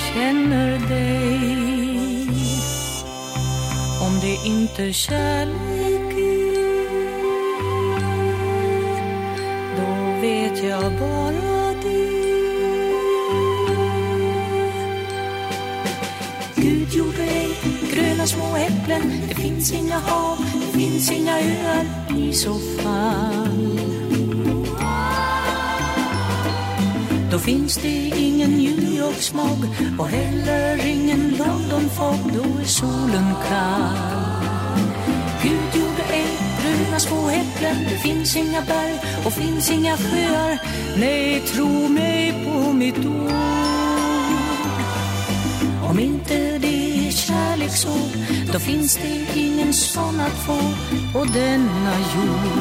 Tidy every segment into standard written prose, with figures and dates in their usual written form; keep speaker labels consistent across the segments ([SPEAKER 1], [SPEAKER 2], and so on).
[SPEAKER 1] känner dig. Om det inte kärlek är, då vet jag bara det. Gud gjorde ej gröna små äpplen. Det finns inga hav, det finns inga öar i så fall. Då finns det ingen New York smog och heller ingen London fog. Då är solen kall. Gud gjorde ej bruna små äpplen. Det finns inga berg och finns inga sjöar. Nej, tro mig på mitt ord. Om inte det är kärlek så, då finns det ingen sån att få på denna jord.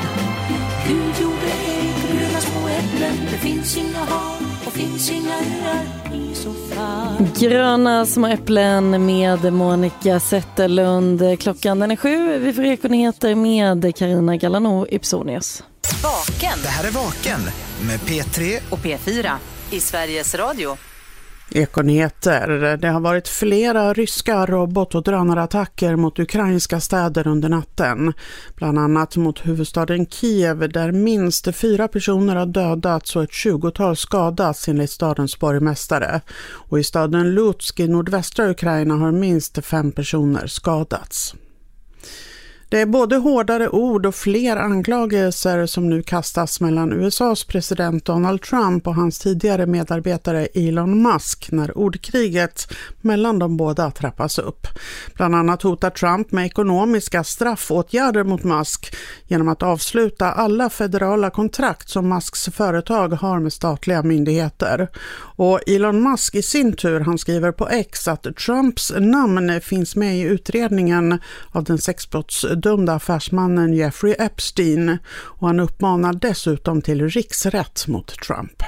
[SPEAKER 1] Gud gjorde ej gröna små äpplen. Det finns inga hav och finns inga öar i så fall.
[SPEAKER 2] Gröna små äpplen med Monica Zetterlund. Klockan den är 7. Vi får Ekonyheter med Carina Galano Ipsonius.
[SPEAKER 3] Vaken.
[SPEAKER 4] Det här är Vaken med P3
[SPEAKER 3] och P4 i Sveriges Radio.
[SPEAKER 5] Ekonyheter. Det har varit flera ryska robot- och drönarattacker mot ukrainska städer under natten. Bland annat mot huvudstaden Kiev där minst 4 personer har dödats och ett 20-tal skadats enligt stadens borgmästare. Och i staden Lutsk i nordvästra Ukraina har minst 5 personer skadats. Det är både hårdare ord och fler anklagelser som nu kastas mellan USAs president Donald Trump och hans tidigare medarbetare Elon Musk när ordkriget mellan de båda trappas upp. Bland annat hotar Trump med ekonomiska straffåtgärder mot Musk genom att avsluta alla federala kontrakt som Musks företag har med statliga myndigheter. Och Elon Musk i sin tur, han skriver på X att Trumps namn finns med i utredningen av den sexbrottsdömda affärsmannen Jeffrey Epstein och han uppmanar dessutom till riksrätt mot Trump.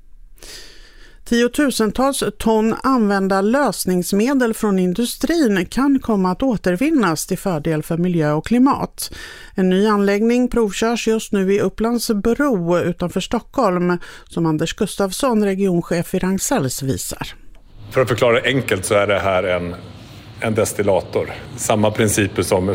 [SPEAKER 5] 10,000-tals ton använda lösningsmedel från industrin kan komma att återvinnas till fördel för miljö och klimat. En ny anläggning provkörs just nu i Upplandsbro utanför Stockholm som Anders Gustafsson, regionchef i Ragn-Sells, visar.
[SPEAKER 6] För att förklara enkelt så är det här en destillator. Samma principer som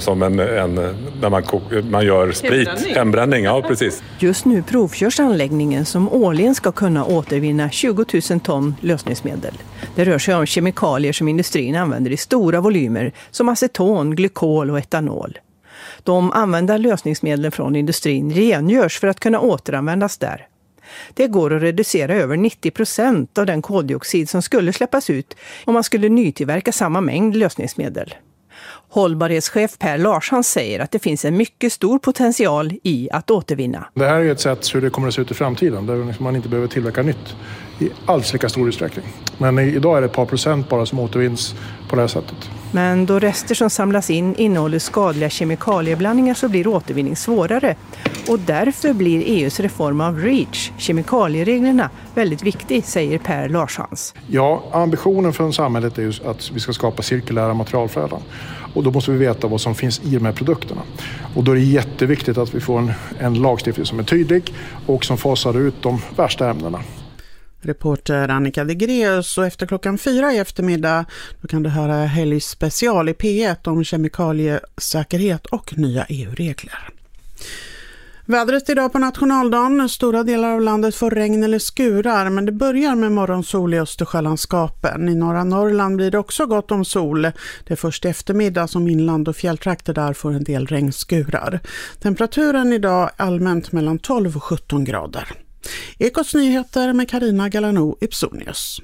[SPEAKER 6] när man gör sprit. Hembränning, ja precis.
[SPEAKER 7] Just nu provkörs anläggningen som årligen ska kunna återvinna 20 000 ton lösningsmedel. Det rör sig om kemikalier som industrin använder i stora volymer som aceton, glykol och etanol. De använda lösningsmedlen från industrin rengörs för att kunna återanvändas där. Det går att reducera över 90% av den koldioxid som skulle släppas ut om man skulle nytillverka samma mängd lösningsmedel. Hållbarhetschef Per Larsson säger att det finns en mycket stor potential i att återvinna.
[SPEAKER 8] Det här är ett sätt hur det kommer att se ut i framtiden där man inte behöver tillverka nytt i alls lika stor utsträckning. Men idag är det ett par procent bara som återvinns på det här sättet.
[SPEAKER 7] Men då rester som samlas in innehåller skadliga kemikalieblandningar så blir återvinning svårare. Och därför blir EUs reform av REACH, kemikaliereglerna, väldigt viktig, säger Per Larssons.
[SPEAKER 8] Ja, ambitionen från samhället är ju att vi ska skapa cirkulära materialflöden. Och då måste vi veta vad som finns i de här produkterna. Och då är det jätteviktigt att vi får en lagstiftning som är tydlig och som fasar ut de värsta ämnena.
[SPEAKER 5] Reporter Annika Degreus, och efter klockan 4 i eftermiddag då kan du höra helgspecial i P1 om kemikaliesäkerhet och nya EU-regler. Vädret idag på nationaldagen. Stora delar av landet får regn eller skurar, men det börjar med morgonsol i Östersjölandskapen. I norra Norrland blir det också gott om sol. Det är först eftermiddag som inland och fjälltrakter där får en del regnskurar. Temperaturen idag är allmänt mellan 12 och 17 grader. Ekots nyheter med Carina Galano Ipsonius.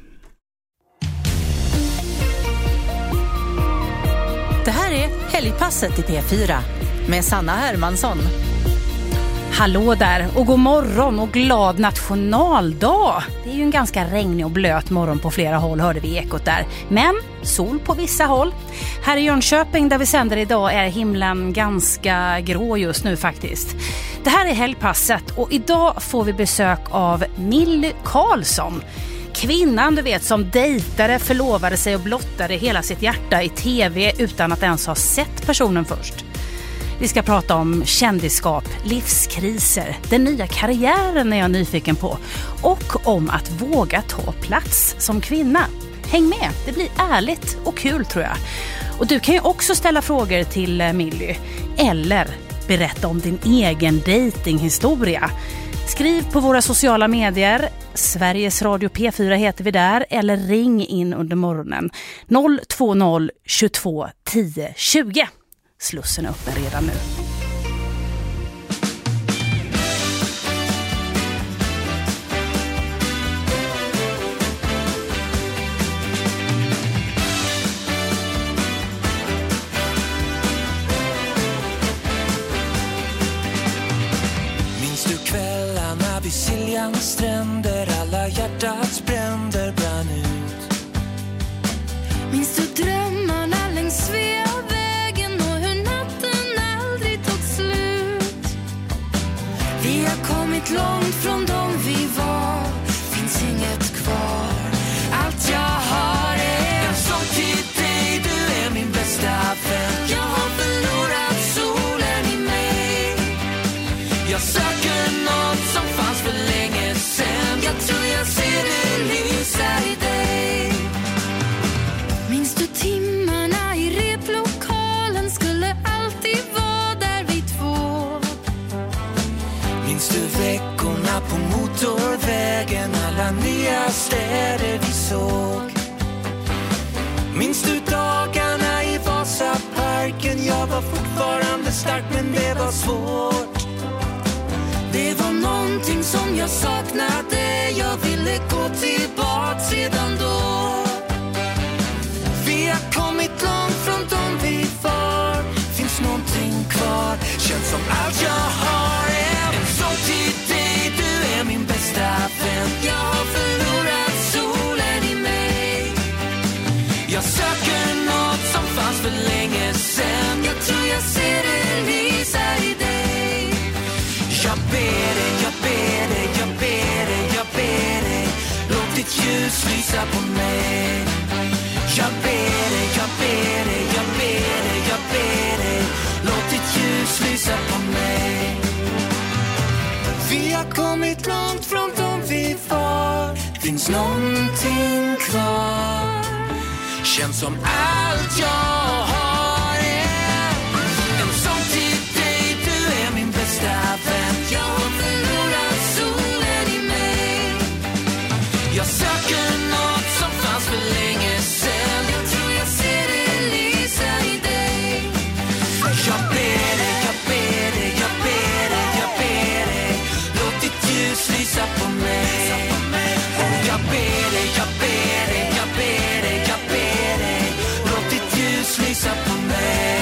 [SPEAKER 3] Det här är Helgpasset i P4 med Sanna Hermansson.
[SPEAKER 9] Hallå där och god morgon och glad nationaldag. Det är ju en ganska regnig och blöt morgon på flera håll, hörde vi Ekot där. Men sol på vissa håll. Här i Jönköping där vi sänder idag är himlen ganska grå just nu faktiskt. Det här är Helgpasset och idag får vi besök av Milly Karlsson. Kvinnan du vet som dejtade, förlovade sig och blottade hela sitt hjärta i tv utan att ens ha sett personen först. Vi ska prata om kändisskap, livskriser, den nya karriären är jag nyfiken på och om att våga ta plats som kvinna. Häng med, det blir ärligt och kul tror jag. Och du kan ju också ställa frågor till Milly eller berätta om din egen datinghistoria. Skriv på våra sociala medier, Sveriges Radio P4 heter vi där, eller ring in under morgonen 020 22 10 20. Slussen är öppen redan nu.
[SPEAKER 10] Vid Siljans stränder alla hjärtats bränder brann ut.
[SPEAKER 11] Minns du drömmarna längs Sveavägen och hur natten aldrig tog slut? Vi har kommit långt från dem vi var, finns inget kvar. Allt jag har är en sång till dig, du är min bästa vän. Jag har förlorat solen i mig. Jag söker något som fanns för länge sen. Jag tror jag ser det lysa i dig. Minns du timmarna i replokalen? Skulle alltid vara där vi två.
[SPEAKER 10] Minns du veckorna på motorvägen? Alla nya städer vi såg. Minns du dagarna i Vasaparken? Jag var fortfarande stark men det var svårt. Det var någonting som jag saknade. Jag ville gå tillbaka sedan då. Vi har kommit långt från dem vi var. Finns någonting kvar. Känns som allt jag har är en sång till dig. Du är min bästa vän. Jag har förlorat solen i mig. Jag söker något som fanns för länge sen. Jag tror jag ser det lysa i dig. Jag ber dig, jag ber dig, jag ber dig, jag ber dig. Låt ditt ljus lysa på mig. Jag ber dig, jag ber dig, jag ber dig, jag ber dig. Låt ditt ljus lysa på mig. Vi har kommit långt från dem vi var. Finns någonting kvar. Känns som allt jag har är en sång till dig. Du är min bästa vän. Jag har förlorat solen i mig. Jag söker något som fanns för länge sen. Jag tror jag ser det lysa i dig. Jag ber dig, jag ber dig, jag ber dig, jag ber dig. Låt ditt ljus lysa på mig. Jag ber dig, jag ber dig, jag ber dig, jag ber dig. Låt ditt ljus lysa på mig.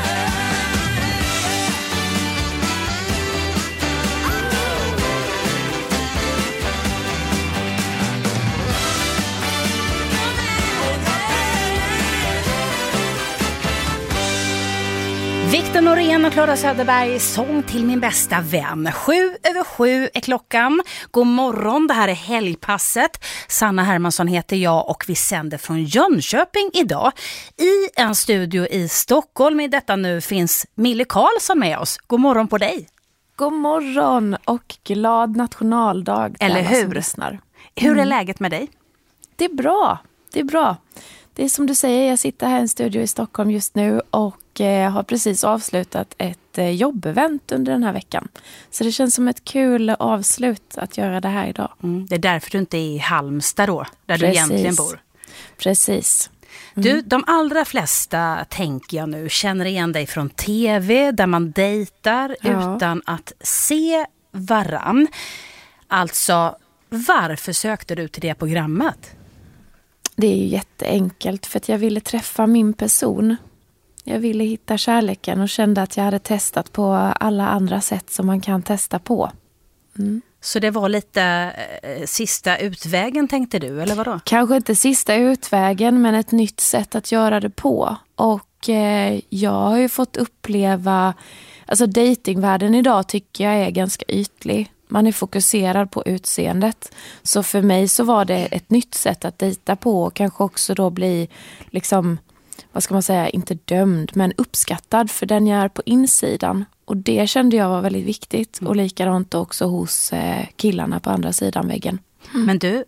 [SPEAKER 9] Viktor Norén och Klara Söderberg, sång till min bästa vän. 7:07 är klockan. God morgon, det här är helgpasset. Sanna Hermansson heter jag och vi sänder från Jönköping idag. I en studio i Stockholm i detta nu finns Milly Karlsson med oss. God morgon på dig.
[SPEAKER 12] God morgon och glad nationaldag.
[SPEAKER 9] Eller hur? Hur är läget med dig?
[SPEAKER 12] Det är bra, det är bra. Det är som du säger, jag sitter här i en studio i Stockholm just nu och har precis avslutat ett jobbevent under den här veckan. Så det känns som ett kul avslut att göra det här idag.
[SPEAKER 9] Det är därför du inte är i Halmstad då, där du egentligen bor.
[SPEAKER 12] Precis.
[SPEAKER 9] Du, de allra flesta, tänker jag nu, känner igen dig från tv där man dejtar utan att se varann. Alltså, varför sökte du till det programmet?
[SPEAKER 12] Det är ju jätteenkelt för att jag ville träffa min person. Jag ville hitta kärleken och kände att jag hade testat på alla andra sätt som man kan testa på.
[SPEAKER 9] Så det var lite sista utvägen, tänkte du, eller vadå?
[SPEAKER 12] Kanske inte sista utvägen, men ett nytt sätt att göra det på. Och jag har ju fått uppleva, alltså datingvärlden idag tycker jag är ganska ytlig. Man är fokuserad på utseendet. Så för mig så var det ett nytt sätt att dejta på och kanske också då bli liksom, vad ska man säga, inte dömd men uppskattad för den jag är på insidan. Och det kände jag var väldigt viktigt och likadant också hos killarna på andra sidan väggen.
[SPEAKER 9] Men du,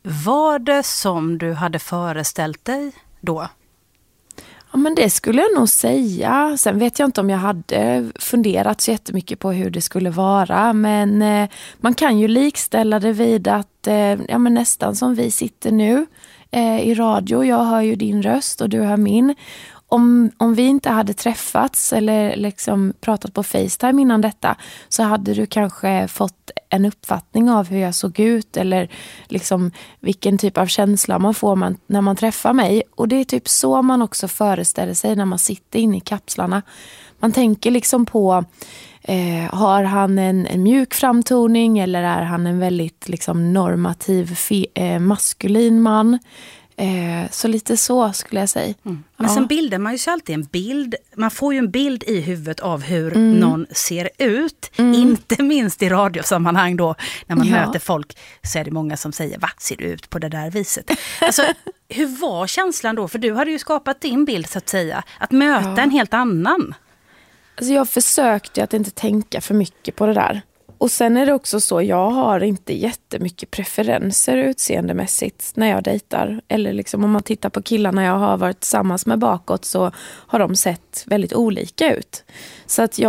[SPEAKER 9] Var det som du hade föreställt dig då?
[SPEAKER 12] Ja, men det skulle jag nog säga. Sen vet jag inte om jag hade funderat så jättemycket på hur det skulle vara. Men man kan ju likställa det vid att men nästan som vi sitter nu i radio. Jag hör ju din röst och du hör min. Om vi inte hade träffats eller liksom pratat på FaceTime innan detta, så hade du kanske fått en uppfattning av hur jag såg ut eller liksom vilken typ av känsla man får när man träffar mig. Och det är typ så man också föreställer sig när man sitter inne i kapslarna. Man tänker liksom på, har han en mjuk framtoning eller är han en väldigt liksom normativ maskulin man? Så lite så skulle jag säga.
[SPEAKER 9] Men sen bildar man ju så alltid en bild. Man får ju en bild i huvudet av hur någon ser ut. Inte minst i radiosammanhang då. När man möter folk så är det många som säger, va, ser du ut på det där viset? Alltså, hur var känslan då? För du hade ju skapat din bild så att säga. Att möta en helt annan.
[SPEAKER 12] Alltså jag försökte att inte tänka för mycket på det där. Och sen är det också så, jag har inte jättemycket preferenser utseendemässigt när jag dejtar. Eller liksom om man tittar på killarna jag har varit tillsammans med bakåt, så har de sett väldigt olika ut. Så att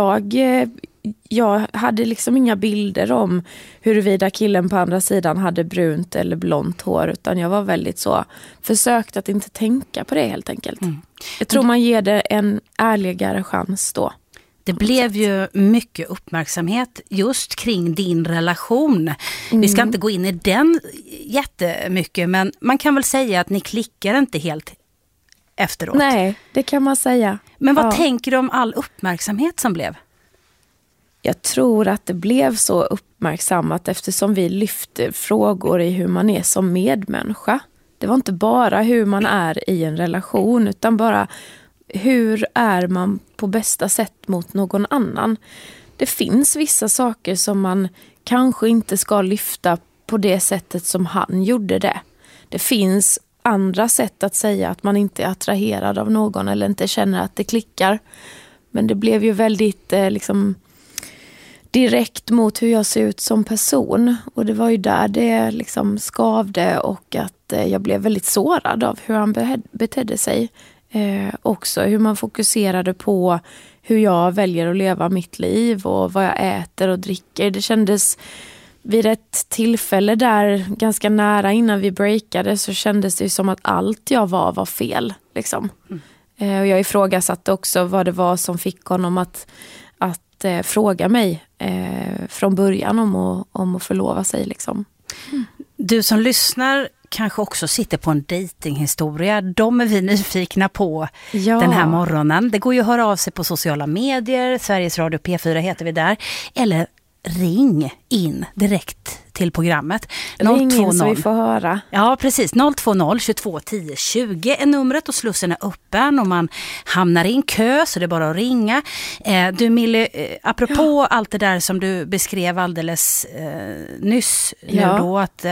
[SPEAKER 12] jag hade liksom inga bilder om huruvida killen på andra sidan hade brunt eller blont hår. Utan jag var väldigt så, försökt att inte tänka på det helt enkelt. Jag tror man ger det en ärligare chans då.
[SPEAKER 9] Det blev ju mycket uppmärksamhet just kring din relation. Vi ska inte gå in i den jättemycket, men man kan väl säga att ni klickar inte helt efteråt.
[SPEAKER 12] Nej, det kan man säga.
[SPEAKER 9] Men vad tänker du om all uppmärksamhet som blev?
[SPEAKER 12] Jag tror att det blev så uppmärksammat eftersom vi lyfter frågor i hur man är som medmänniska. Det var inte bara hur man är i en relation, utan bara hur är man på bästa sätt mot någon annan. Det finns vissa saker som man kanske inte ska lyfta på det sättet som han gjorde det. Det finns andra sätt att säga att man inte är attraherad av någon eller inte känner att det klickar. Men det blev ju väldigt liksom direkt mot hur jag ser ut som person. Och det var ju där det liksom skavde, och att jag blev väldigt sårad av hur han betedde sig. Också hur man fokuserade på hur jag väljer att leva mitt liv och vad jag äter och dricker. Det kändes vid ett tillfälle där ganska nära innan vi breakade, så kändes det som att allt jag var fel. Liksom. Och jag ifrågasatte också vad det var som fick honom att fråga mig från början om att förlova sig. Liksom.
[SPEAKER 9] Du som lyssnar kanske också sitter på en datinghistoria. De är vi nyfikna på den här morgonen. Det går ju att höra av sig på sociala medier. Sveriges Radio P4 heter vi där. Eller ring in direkt till programmet.
[SPEAKER 12] Ring in så vi får höra.
[SPEAKER 9] Ja, precis. 020 22 10 20 är numret och slussen är öppen och man hamnar i en kö, så det är bara att ringa. Du Millie, apropå allt det där som du beskrev alldeles nyss nu då, att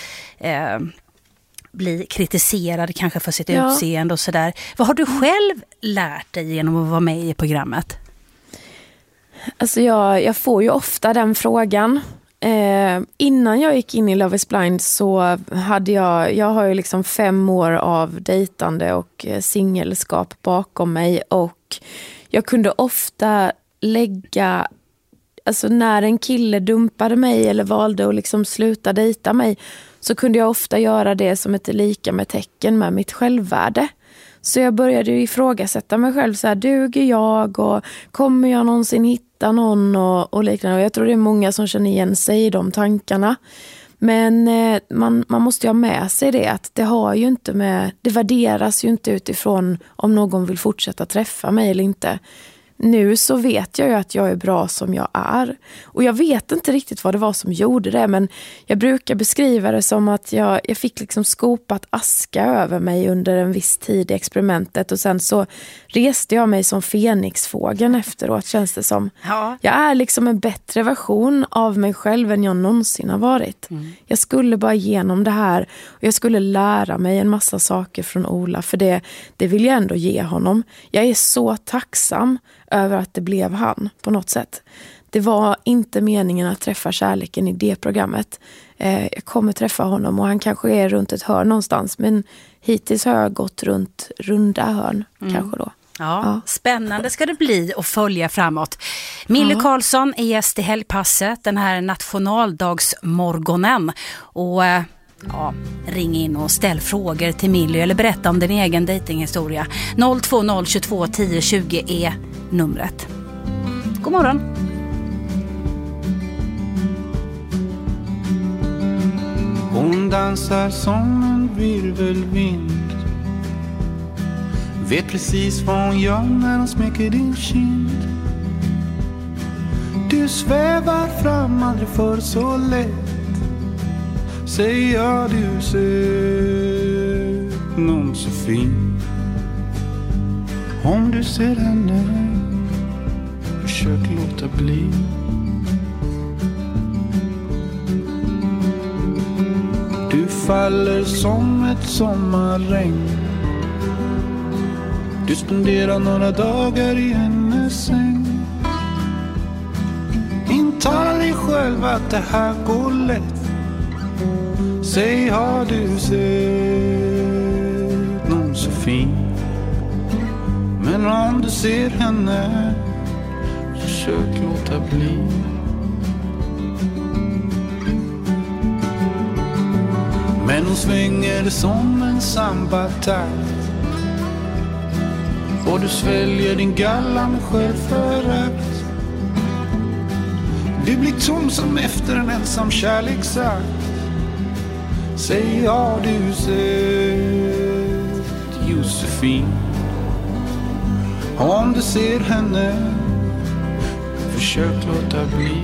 [SPEAKER 9] bli kritiserad kanske för sitt utseende och sådär. Vad har du själv lärt dig genom att vara med i programmet?
[SPEAKER 12] Alltså jag får ju ofta den frågan. Innan jag gick in i Love is Blind så hade jag har ju liksom 5 år av dejtande och singelskap bakom mig, och jag kunde ofta lägga, alltså när en kille dumpade mig eller valde att liksom sluta dejta mig, så kunde jag ofta göra det som ett lika med tecken med mitt självvärde. Så jag började ju ifrågasätta mig själv, så här, duger jag och kommer jag någonsin hitta någon och liknande. Och jag tror det är många som känner igen sig i de tankarna. Men man måste ju ha med sig det, att det värderas ju inte utifrån om någon vill fortsätta träffa mig eller inte. Nu så vet jag ju att jag är bra som jag är. Och jag vet inte riktigt vad det var som gjorde det. Men jag brukar beskriva det som att jag fick liksom skopat aska över mig under en viss tid i experimentet. Och sen så reste jag mig som fenixfågeln efteråt, känns det som. Ja. Jag är liksom en bättre version av mig själv än jag någonsin har varit. Jag skulle bara igenom det här. Och jag skulle lära mig en massa saker från Ola. För det vill jag ändå ge honom. Jag är så tacksam över att det blev han på något sätt. det var inte meningen att träffa kärleken i det programmet. Jag kommer träffa honom och han kanske är runt ett hörn någonstans. Men hittills har jag gått runt runda hörn kanske då.
[SPEAKER 9] Ja, spännande ska det bli att följa framåt. Millie Karlsson är gäst i Helgpasset den här nationaldagsmorgonen. Och ring in och ställ frågor till Millie eller berätta om din egen datinghistoria. 020 22 10 20 är numret. God morgon.
[SPEAKER 10] Hon dansar som en virvelvind. Vet precis vad hon gör när hon smeker din kind. Du svävar fram, aldrig för så lätt. Säg ja, du ser någon så fin. Om du ser henne, försök låta bli. Du faller som ett sommarregn. Du spenderar några dagar i hennes säng. Intala dig själv att det här går lätt. Säg, har du sett någon så fin? Men om du ser henne, försök låta bli. Men hon svänger som en sambatakt. Och du sväljer din galla med självförakt. Du blir tom som efter en ensam kärleksakt. Säg, har du sett Josefin? Om du ser henne, försök låta bli.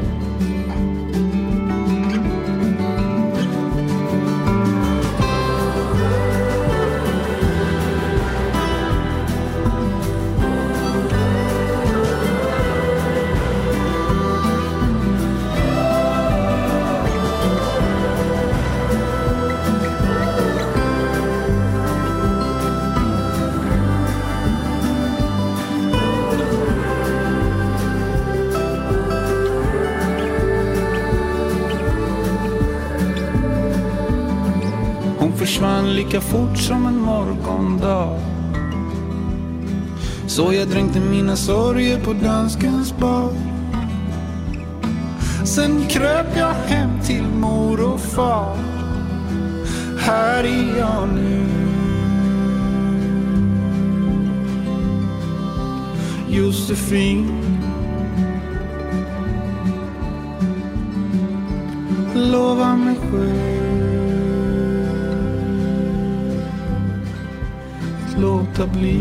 [SPEAKER 10] Försvann lika fort som en morgondag. Så jag dränkte mina sorger på danskens bar. Sen kröp jag hem till mor och far. Här är jag nu. Josefin, lova mig själv låta bli.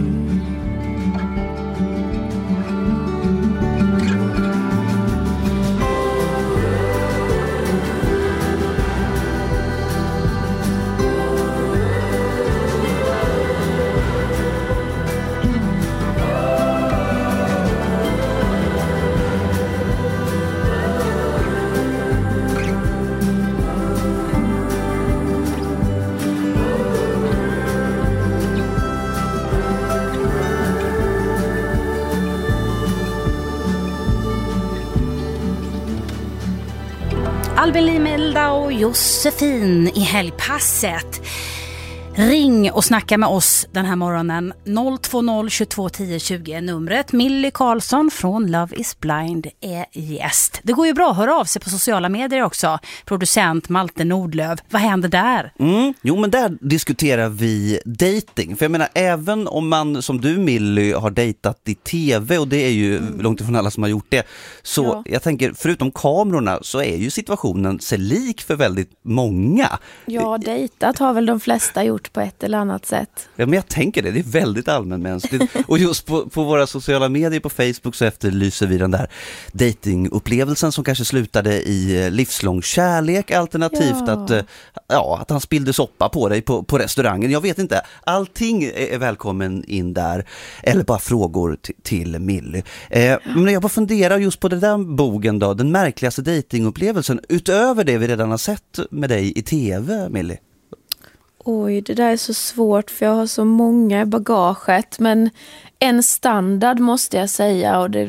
[SPEAKER 9] Albin Limelda och Josefin i Helgpasset. Ring och snacka med oss den här morgonen. 020 22 10 20 är numret. Millie Karlsson från Love is Blind är gäst. Det går ju bra att höra av sig på sociala medier också. Producent Malte Nordlöv. Vad händer där?
[SPEAKER 13] Jo, men där diskuterar vi dating. För jag menar, även om man som du, Millie, har dejtat i tv, och det är ju långt ifrån alla som har gjort det, så jag tänker, förutom kamerorna så är ju situationen sig lik för väldigt många.
[SPEAKER 12] Ja, dejtat har väl de flesta gjort på ett eller annat sätt.
[SPEAKER 13] Ja, men jag tänker det är väldigt allmänmänskligt. Och just på våra sociala medier, på Facebook, så efterlyser vi den där datingupplevelsen som kanske slutade i livslång kärlek, alternativt att han spillde soppa på dig på restaurangen. Jag vet inte. Allting är välkommen in där. Eller bara frågor till Millie. Men jag bara funderar just på den där bogen då, den märkligaste datingupplevelsen utöver det vi redan har sett med dig i tv, Millie.
[SPEAKER 12] Oj, det där är så svårt för jag har så många i bagaget. Men en standard måste jag säga, och det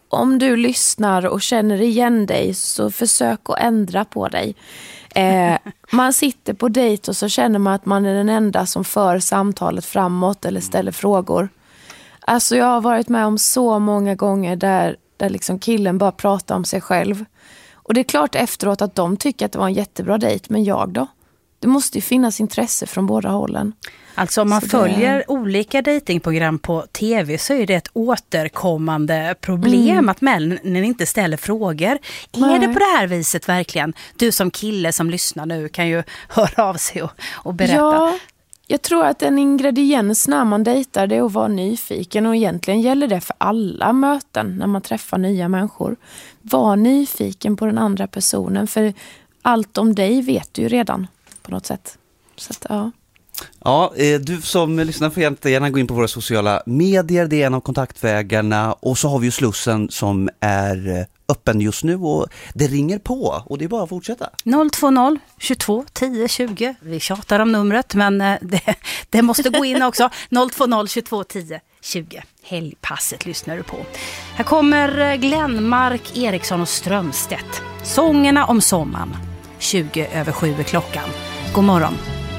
[SPEAKER 12] om du lyssnar och känner igen dig, så försök att ändra på dig. Man sitter på dejt och så känner man att man är den enda som för samtalet framåt eller ställer frågor. Alltså jag har varit med om så många gånger där liksom killen bara pratar om sig själv. Och det är klart efteråt att de tycker att det var en jättebra dejt, men jag då? Det måste ju finnas intresse från båda hållen.
[SPEAKER 9] Alltså om man följer olika datingprogram på tv så är det ett återkommande problem att männen inte ställer frågor.
[SPEAKER 12] Nej.
[SPEAKER 9] Är det på det här viset verkligen? Du som kille som lyssnar nu kan ju höra av sig och berätta.
[SPEAKER 12] Ja, jag tror att en ingrediens när man dejtar det är att vara nyfiken, och egentligen gäller det för alla möten när man träffar nya människor. Var nyfiken på den andra personen, för allt om dig vet du ju redan på något sätt. Så att, ja.
[SPEAKER 13] Ja, du som lyssnar får gärna gå in på våra sociala medier, det är en av kontaktvägarna, och så har vi ju Slussen som är öppen just nu och det ringer på, och det är bara att fortsätta.
[SPEAKER 9] 020 22 10 20. Vi tjatar om numret, men det måste gå in också. 020 22 10 20. Helgpasset lyssnar du på. Här kommer Glenmark, Eriksson och Strömstedt. Sångerna om sommaren. 7:20 klockan. God morgon.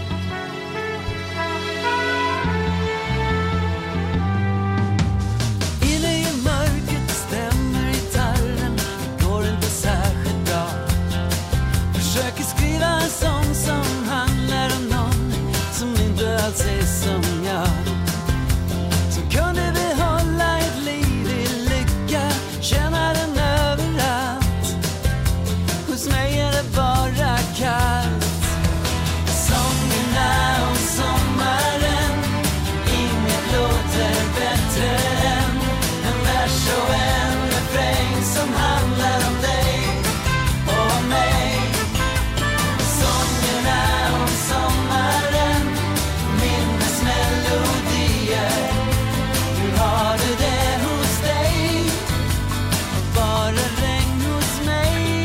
[SPEAKER 10] Säg som jag, så kunde vi hålla ett liv i lycka, känna den överallt. Hos mig är det bara kallt. Sångerna om sommaren, inget låter bättre än en vers och en refräng som handlar om dig och om mig. Sångerna om sommaren, melodier. Hur har du det hos dig? Bara regn hos mig.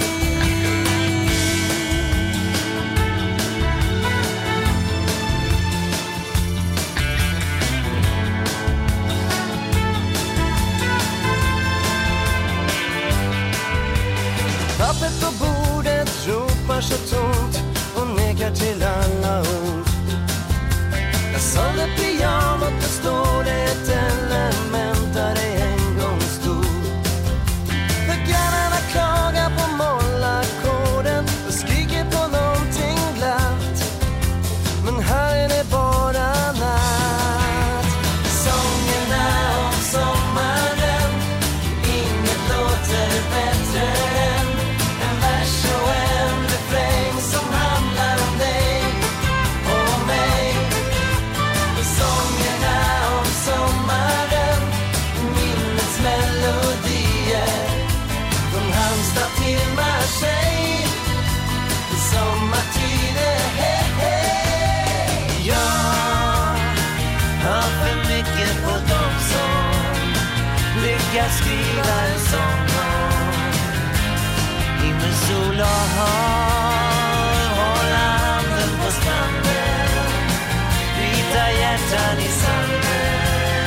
[SPEAKER 10] Pappret på bordet ropar så tomt och nekar till alla ord. Jag sålde pyjamat, då står det ett element där det en gång stod. För grannarna klagar på mollackorden och skriker på någonting glatt. Men här är det bara natt. Sångerna om sommaren, inget låter bättre än en vers och en refräng som handlar om dig och om mig. Sångerna om sommaren, minnets melodier. Från Halmstad till Marseille, sommartider, hej, hej. Jag har för mycket på dem som lyckas skriva en sång om himmel, sol och hav. Hålla handen på stranden, vita hjärtan i sanden.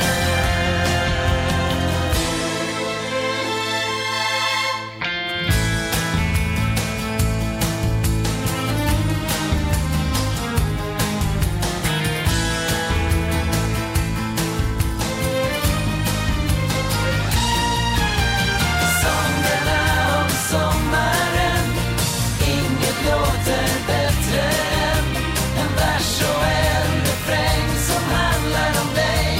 [SPEAKER 10] Sångerna om sommaren, inget låter bättre än en vers och en refräng som handlar om dig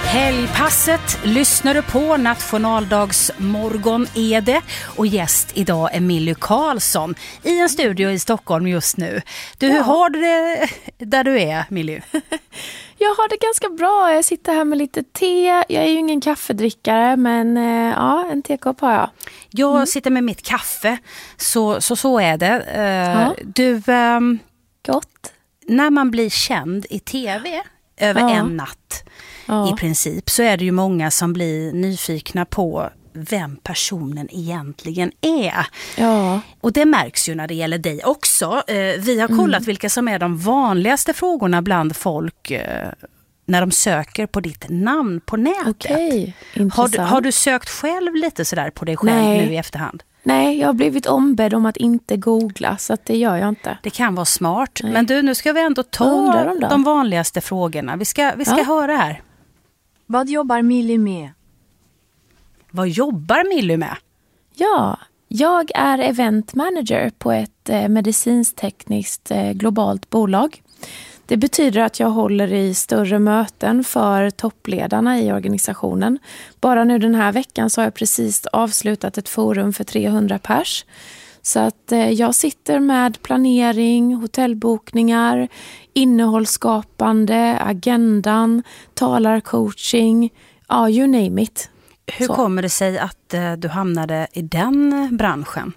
[SPEAKER 9] Helgpasset lyssnar du på, nationaldagsmorgon är det, och gäst idag är Milly Karlsson i en studio i Stockholm just nu. Du, hur har du det där du är, Milly?
[SPEAKER 12] Jag har det ganska bra, jag sitter här med lite te, jag är ju ingen kaffedrickare men en tekopp har jag.
[SPEAKER 9] Jag sitter med mitt kaffe, så är det. Du,
[SPEAKER 12] gott.
[SPEAKER 9] När man blir känd i tv över en natt i princip, så är det ju många som blir nyfikna på vem personen egentligen är.
[SPEAKER 12] Ja.
[SPEAKER 9] Och det märks ju när det gäller dig också. Vi har kollat vilka som är de vanligaste frågorna bland folk när de söker på ditt namn på nätet.
[SPEAKER 12] Okej,
[SPEAKER 9] har du sökt själv lite sådär på dig själv nu i efterhand?
[SPEAKER 12] Nej, jag har blivit ombedd om att inte googla, så att det gör jag inte.
[SPEAKER 9] Det kan vara smart. Nej. Men du, nu ska vi ändå ta de vanligaste frågorna. Vi ska höra här.
[SPEAKER 14] Vad jobbar Milly med?
[SPEAKER 9] Vad jobbar Milly med?
[SPEAKER 12] Ja, jag är event manager på ett medicinstekniskt globalt bolag. Det betyder att jag håller i större möten för toppledarna i organisationen. Bara nu den här veckan så har jag precis avslutat ett forum för 300 pers. Så att jag sitter med planering, hotellbokningar, innehållsskapande, agendan, talarcoaching, you name it.
[SPEAKER 9] Hur kommer det sig att du hamnade i den branschen?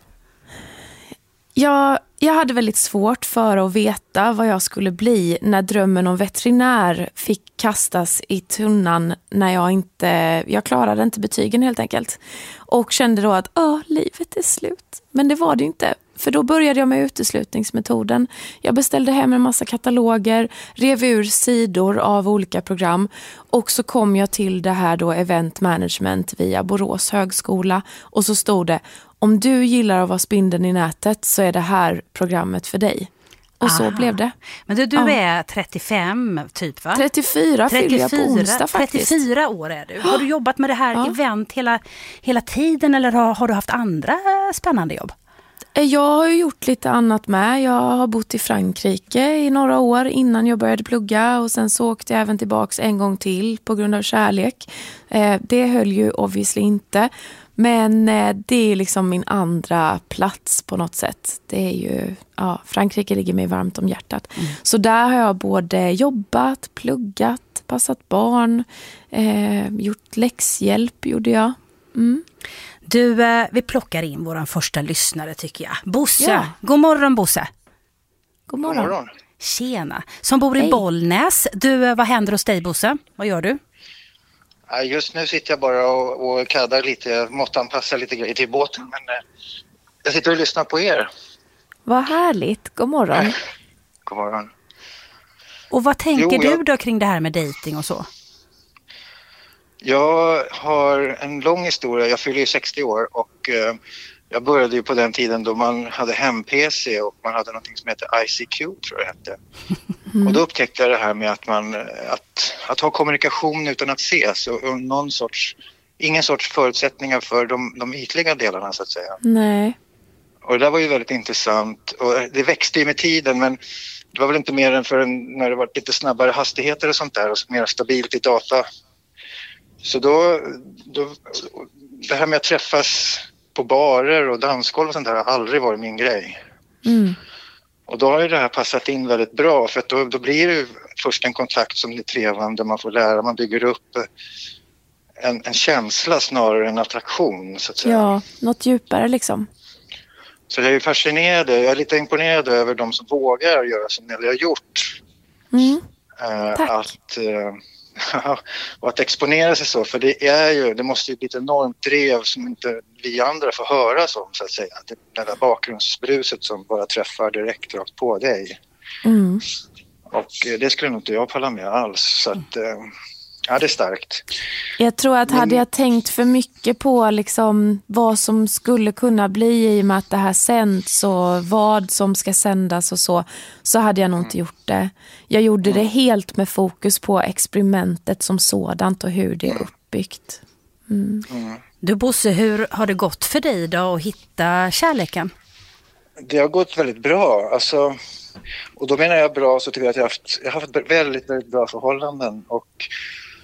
[SPEAKER 12] Jag hade väldigt svårt för att veta vad jag skulle bli när drömmen om veterinär fick kastas i tunnan när jag klarade inte betygen helt enkelt. Och kände då att livet är slut. Men det var det inte. För då började jag med uteslutningsmetoden. Jag beställde hem en massa kataloger, rev ur sidor av olika program. Och så kom jag till det här då event management via Borås högskola. Och så stod det: om du gillar att vara spindeln i nätet så är det här programmet för dig. Och så blev det.
[SPEAKER 9] Men du är 35 typ, va?
[SPEAKER 12] 34 fyller jag på onsdag faktiskt.
[SPEAKER 9] 34 år är du. Har du jobbat med det här event hela tiden, eller har du haft andra spännande jobb?
[SPEAKER 12] Jag har ju gjort lite annat med. Jag har bott i Frankrike i några år innan jag började plugga. Och sen så åkte jag även tillbaks en gång till på grund av kärlek. Det höll ju obviously inte. Men det är liksom min andra plats på något sätt. Det är ju, Frankrike ligger mig varmt om hjärtat. Så där har jag både jobbat, pluggat, passat barn, gjort läxhjälp gjorde jag.
[SPEAKER 9] Du, vi plockar in våran första lyssnare tycker jag. Bosse, god morgon Bosse.
[SPEAKER 12] God morgon.
[SPEAKER 15] God morgon.
[SPEAKER 9] Tjena, som bor i Bollnäs. Du, vad händer hos dig Bosse? Vad gör du?
[SPEAKER 15] Just nu sitter jag bara och kaddar lite, jag måste anpassa lite grejer till båten, men jag sitter och lyssnar på er.
[SPEAKER 12] Vad härligt, god morgon.
[SPEAKER 15] God morgon.
[SPEAKER 9] Och vad tänker du då kring det här med dating och så?
[SPEAKER 15] Jag har en lång historia, jag fyller ju 60 år och jag började ju på den tiden då man hade hem-PC och man hade någonting som heter ICQ tror jag hette. Och då upptäckte jag det här med att ha kommunikation utan att ses och ingen sorts förutsättningar för de ytliga delarna så att säga.
[SPEAKER 12] Nej.
[SPEAKER 15] Och det där var ju väldigt intressant och det växte ju med tiden, men det var väl inte mer än när det var lite snabbare hastigheter och sånt där och mer stabilt i data. Så då det här med att träffas på barer och dansgolv och sånt där har aldrig varit min grej. Och då har ju det här passat in väldigt bra, för att då blir det ju först en kontakt som är trevande, man får lära, man bygger upp en känsla snarare än attraktion så att säga.
[SPEAKER 12] Ja, något djupare liksom.
[SPEAKER 15] Så jag är fascinerad, jag är lite imponerad över de som vågar göra som ni har gjort.
[SPEAKER 12] Tack.
[SPEAKER 15] Och att exponera sig så, för det måste ju bli ett enormt drev som inte vi andra får höra om så att säga. Det där bakgrundsbruset som bara träffar direkt rakt på dig. Och det skulle nog inte jag palla med alls, så att det är starkt.
[SPEAKER 12] Jag tror att hade jag tänkt för mycket på liksom vad som skulle kunna bli i och med att det här sänds och vad som ska sändas och så hade jag nog inte gjort det. Jag gjorde det helt med fokus på experimentet som sådant och hur det är uppbyggt.
[SPEAKER 9] Du Bosse, hur har det gått för dig då att hitta kärleken?
[SPEAKER 15] Det har gått väldigt bra. Alltså, och då menar jag bra så tycker jag att jag har haft väldigt, väldigt bra förhållanden och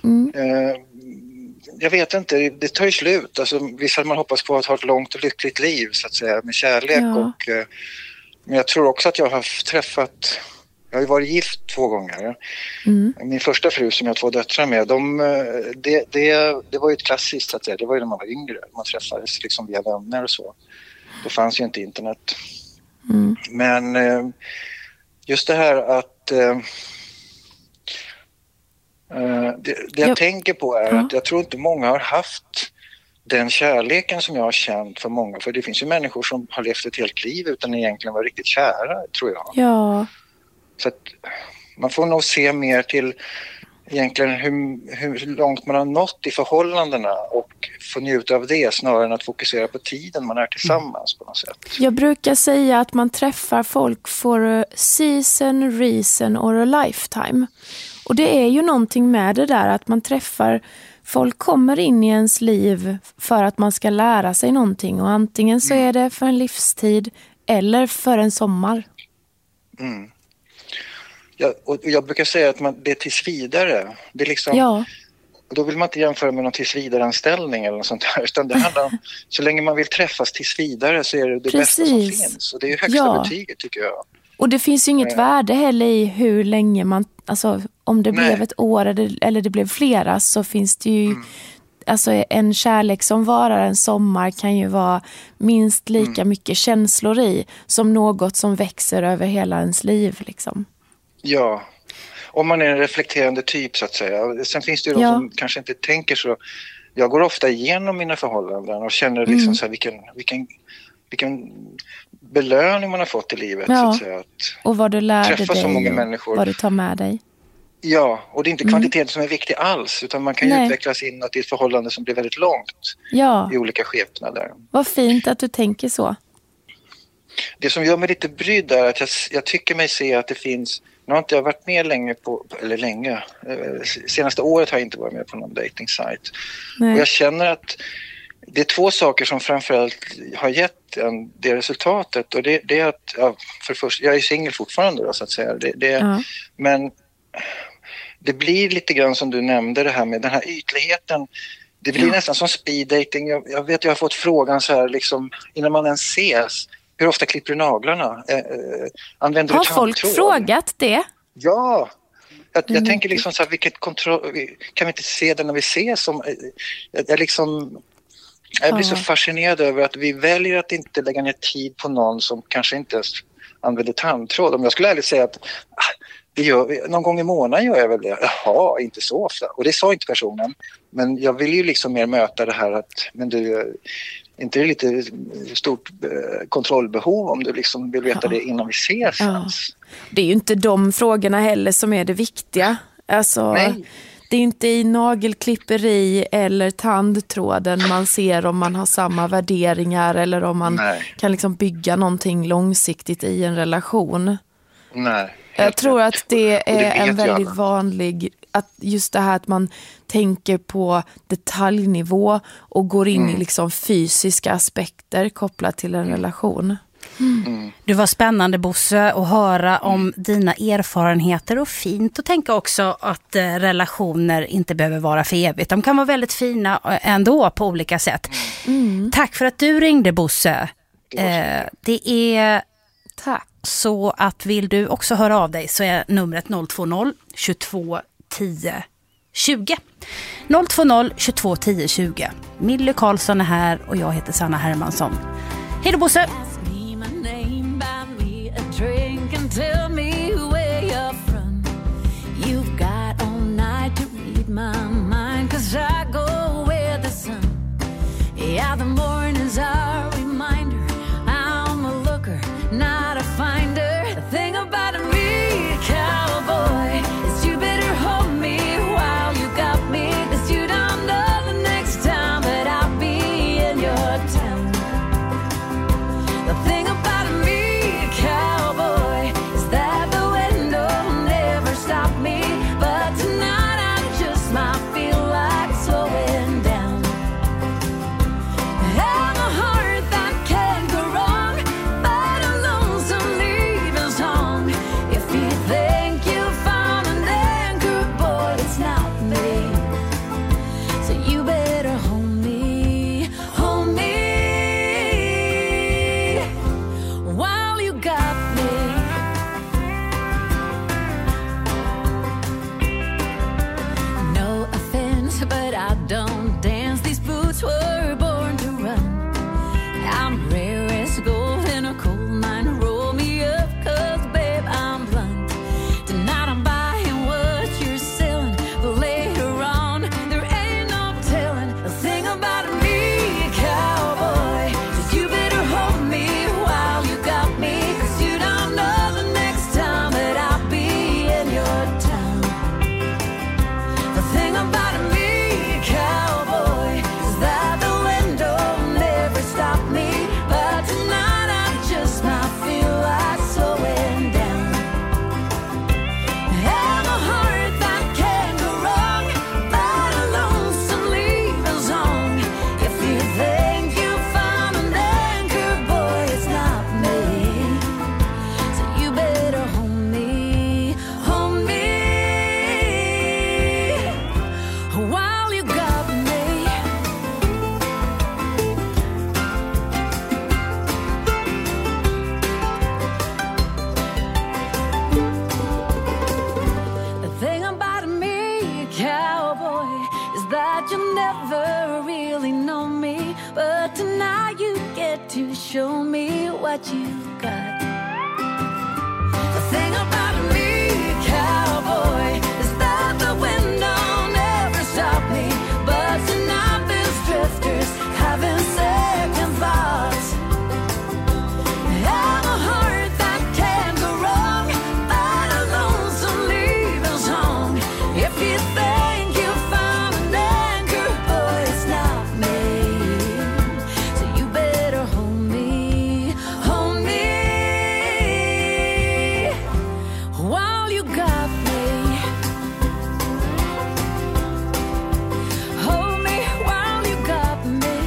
[SPEAKER 15] Jag vet inte, det tar ju slut. Alltså, visst hade man hoppats på att ha ett långt och lyckligt liv så att säga, med kärlek. Men jag tror också att jag har träffat, jag har ju varit gift 2 gånger. Min första fru som jag har 2 döttrar med, det var ju ett klassiskt så att säga. Det var ju när man var yngre, man träffades liksom via vänner och så. Då fanns ju inte internet. Men just det här att det jag tänker på är att jag tror inte många har haft den kärleken som jag har känt för många. För det finns ju människor som har levt ett helt liv utan egentligen vara riktigt kära, tror jag.
[SPEAKER 12] Ja.
[SPEAKER 15] Så att man får nog se mer till egentligen hur långt man har nått i förhållandena och få njuta av det snarare än att fokusera på tiden man är tillsammans på något sätt.
[SPEAKER 12] Jag brukar säga att man träffar folk for a season, reason or a lifetime. Och det är ju någonting med det där att man träffar, folk kommer in i ens liv för att man ska lära sig någonting och antingen så är det för en livstid eller för en sommar.
[SPEAKER 15] Jag brukar säga att det är tills vidare. Det är liksom, då vill man inte jämföra med någon tills vidare-anställning eller något sånt där, utan det handlar om, så länge man vill träffas tills vidare så är det bästa som finns. Och det är ju högsta betyget tycker jag. Och det finns ju inget värde heller i hur länge man, alltså om det blev ett år eller det blev flera, så finns det ju alltså en kärlek som varar en sommar kan ju vara minst lika mycket känslor i som något som växer över hela ens liv liksom. Ja, om man är en reflekterande typ så att säga. Sen finns det ju de som kanske inte tänker så. Jag går ofta igenom mina förhållanden och känner liksom så här, vilken belöning man har fått i livet. Så att säga. Och vad du lärde dig så många människor. Vad du tar med dig. Ja, och det är inte kvantiteten som är viktig alls, utan man kan ju utvecklas inåt i ett förhållande som blir väldigt långt i olika skepnader. Vad fint att du tänker så. Det som gör mig lite brydd är att jag tycker mig se att det finns, nu har inte jag varit med länge, senaste året har jag inte varit med på någon dating-sajt. Och jag känner att det är 2 saker som framförallt har gett det resultatet, och det är att, för först, jag är singel fortfarande då, så att säga, men det blir lite grann som du nämnde, det här med den här ytligheten. Det blir nästan som speed dating. Jag vet, jag har fått frågan så här liksom, innan man ens ses, hur ofta klipper du naglarna? Använder du tandtråd? Har folk frågat det? Ja. Jag tänker liksom så här, vilket kontroll, kan vi inte se det när vi ses? Jag blir så fascinerad över att vi väljer att inte lägga ner tid på någon som kanske inte ens använder tandtråd. Om jag skulle ärligt säga att någon gång i månaden gör jag väl det. Jaha, inte så ofta. Och det sa inte personen. Men jag vill ju liksom mer möta det här att, men du, inte det är lite stort kontrollbehov om du liksom vill veta det innan vi ses. Det är ju inte de frågorna heller som är det viktiga. Alltså, det är inte i nagelklipperi eller tandtråden man ser om man har samma värderingar eller om man kan liksom bygga någonting långsiktigt i en relation. Jag tror att det är en väldigt vanlig, att just det här att man tänker på detaljnivå och går in i liksom fysiska aspekter kopplat till en relation.
[SPEAKER 9] Det var spännande, Bosse, att höra om dina erfarenheter, och fint att tänka också att relationer inte behöver vara för evigt. De kan vara väldigt fina ändå på olika sätt. Tack för att du ringde, Bosse. Det är tack. Så att vill du också höra av dig så är numret 020 22 10 20. 020 22 10 20. Mille Karlsson är här och jag heter Sanna Hermansson. Hej då, Bosse! Drink and tell me where you're from. You've got all night to read my mind, 'cause I go where the sun. Yeah, the morning's our reminder. I'm a looker, not a finder. The thing about me, cowboy, is you better hold me while you got me, 'cause you don't know the next time that I'll be in your town. The thing about me, cowboy, is that the window never stopped me, but tonight I just might feel like slowing down. I'm a heart that can't go wrong, but a lonesome leaving song. If you think you found an anchor, boy, it's not me.
[SPEAKER 1] I don't dance, these boots were born to run. I'm rare as gold in a coal mine. Roll me up, 'cause babe, I'm blunt. Tonight I'm buying what you're selling, but later on there ain't no telling a thing about me, cowboy. So you better hold me while you got me, 'cause you don't know the next time that I'll be in your town. The thing about me, cowboy, is that the wind don't never stop me. But tonight I just might feel like slowing down. Have a heart that can go wrong, but a lonesome leaving song. If you think you found an anchor, boy, it's not me. So you better hold me while you got me. The thing about me, cowboy, is that you never really know me. But tonight you get to show me what you got. The thing about me, cowboy, is that the wind don't ever stop me. But tonight there's drifters having second thoughts. Have a heart that can go wrong, but a lonesome leaving song. If you think you found an anchor, boy, it's not me. So you better hold me while you got me. Hold me while you got me.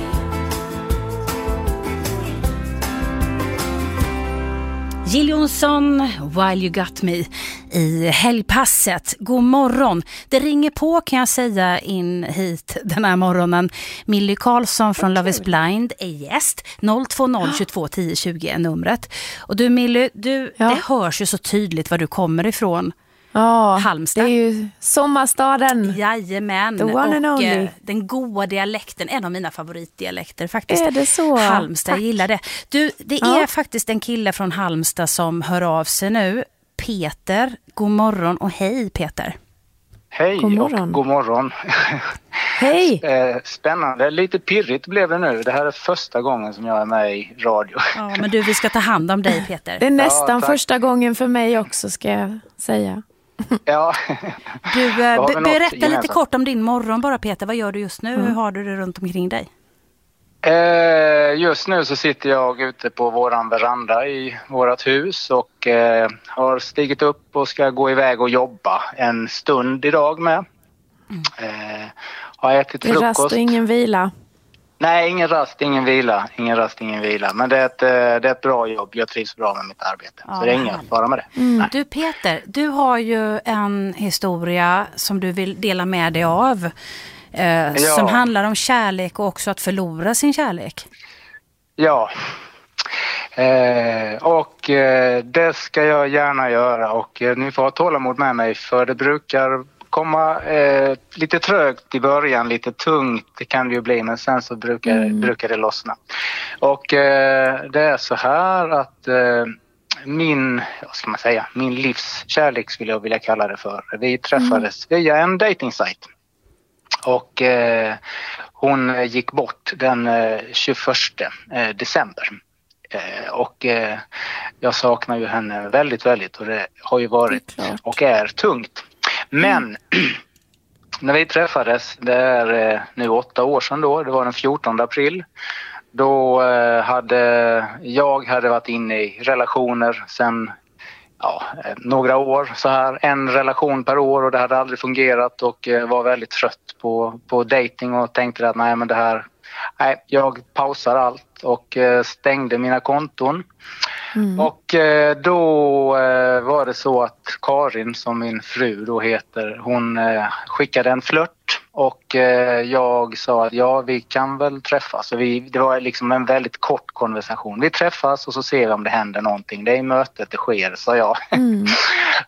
[SPEAKER 9] Jill Johnson, While You Got Me i helgpasset. God morgon. Det ringer på, kan jag säga, in hit den här morgonen. Millie Karlsson från Love is Blind är gäst. 020 22 10 20 är numret. Och du Millie, det hörs ju så tydligt var du kommer ifrån. Halmstad.
[SPEAKER 12] Det är ju sommarstaden.
[SPEAKER 9] Jajamän.
[SPEAKER 12] The one and only.
[SPEAKER 9] Den goda dialekten, en av mina favoritdialekter faktiskt.
[SPEAKER 12] Är det så?
[SPEAKER 9] Halmstad,
[SPEAKER 12] Tack.
[SPEAKER 9] gillar det. Du, det är faktiskt en kille från Halmstad som hör av sig nu. Peter, god morgon och hej Peter.
[SPEAKER 16] Hej
[SPEAKER 12] God morgon.
[SPEAKER 16] och god morgon.
[SPEAKER 12] Hej.
[SPEAKER 16] Spännande, lite pirrigt blev det nu. Det här är första gången som jag är med i radio.
[SPEAKER 9] Ja, men du, vi ska ta hand om dig Peter.
[SPEAKER 12] Det är nästan
[SPEAKER 16] tack.
[SPEAKER 12] första gången för mig också, ska jag säga.
[SPEAKER 16] Ja.
[SPEAKER 9] Du, berätta lite
[SPEAKER 16] gemensamt.
[SPEAKER 9] kort om din morgon bara Peter. Vad gör du just nu? Hur har du det runt omkring dig?
[SPEAKER 16] Just nu så sitter jag ute på våran veranda i vårat hus och har stigit upp och ska gå iväg och jobba en stund idag med. Har ätit frukost.
[SPEAKER 12] Rast och ingen vila.
[SPEAKER 16] Nej, ingen rast, ingen vila. Ingen rast, ingen vila. Men det är ett bra jobb. Jag trivs bra med mitt arbete. Så det är inget att fara med det.
[SPEAKER 9] Du Peter, du har ju en historia som du vill dela med dig av. Som handlar om kärlek och också att förlora sin kärlek.
[SPEAKER 16] Ja. Det ska jag gärna göra. Och ni får ha tålamod med mig, för det brukar komma lite trögt i början, lite tungt det kan det ju bli, men sen så brukar det lossna. Och det är så här att min livskärlek skulle jag vilja kalla det för. Vi träffades via en datingsajt. Och hon gick bort den 21 december. Och jag saknar ju henne väldigt, väldigt, och det har ju varit och är tungt. Men när vi träffades, det är nu 8 år sedan då, det var den 14 april. Då hade jag varit inne i relationer sedan några år så här. En relation per år, och det hade aldrig fungerat, och var väldigt trött på dating och tänkte att jag pausar allt och stängde mina konton. Och då var det så att Karin, som min fru då heter, hon skickade en flört. Och jag sa att vi kan väl träffas. Så det var liksom en väldigt kort konversation. Vi träffas och så ser vi om det händer någonting. Det är i mötet det sker, sa jag.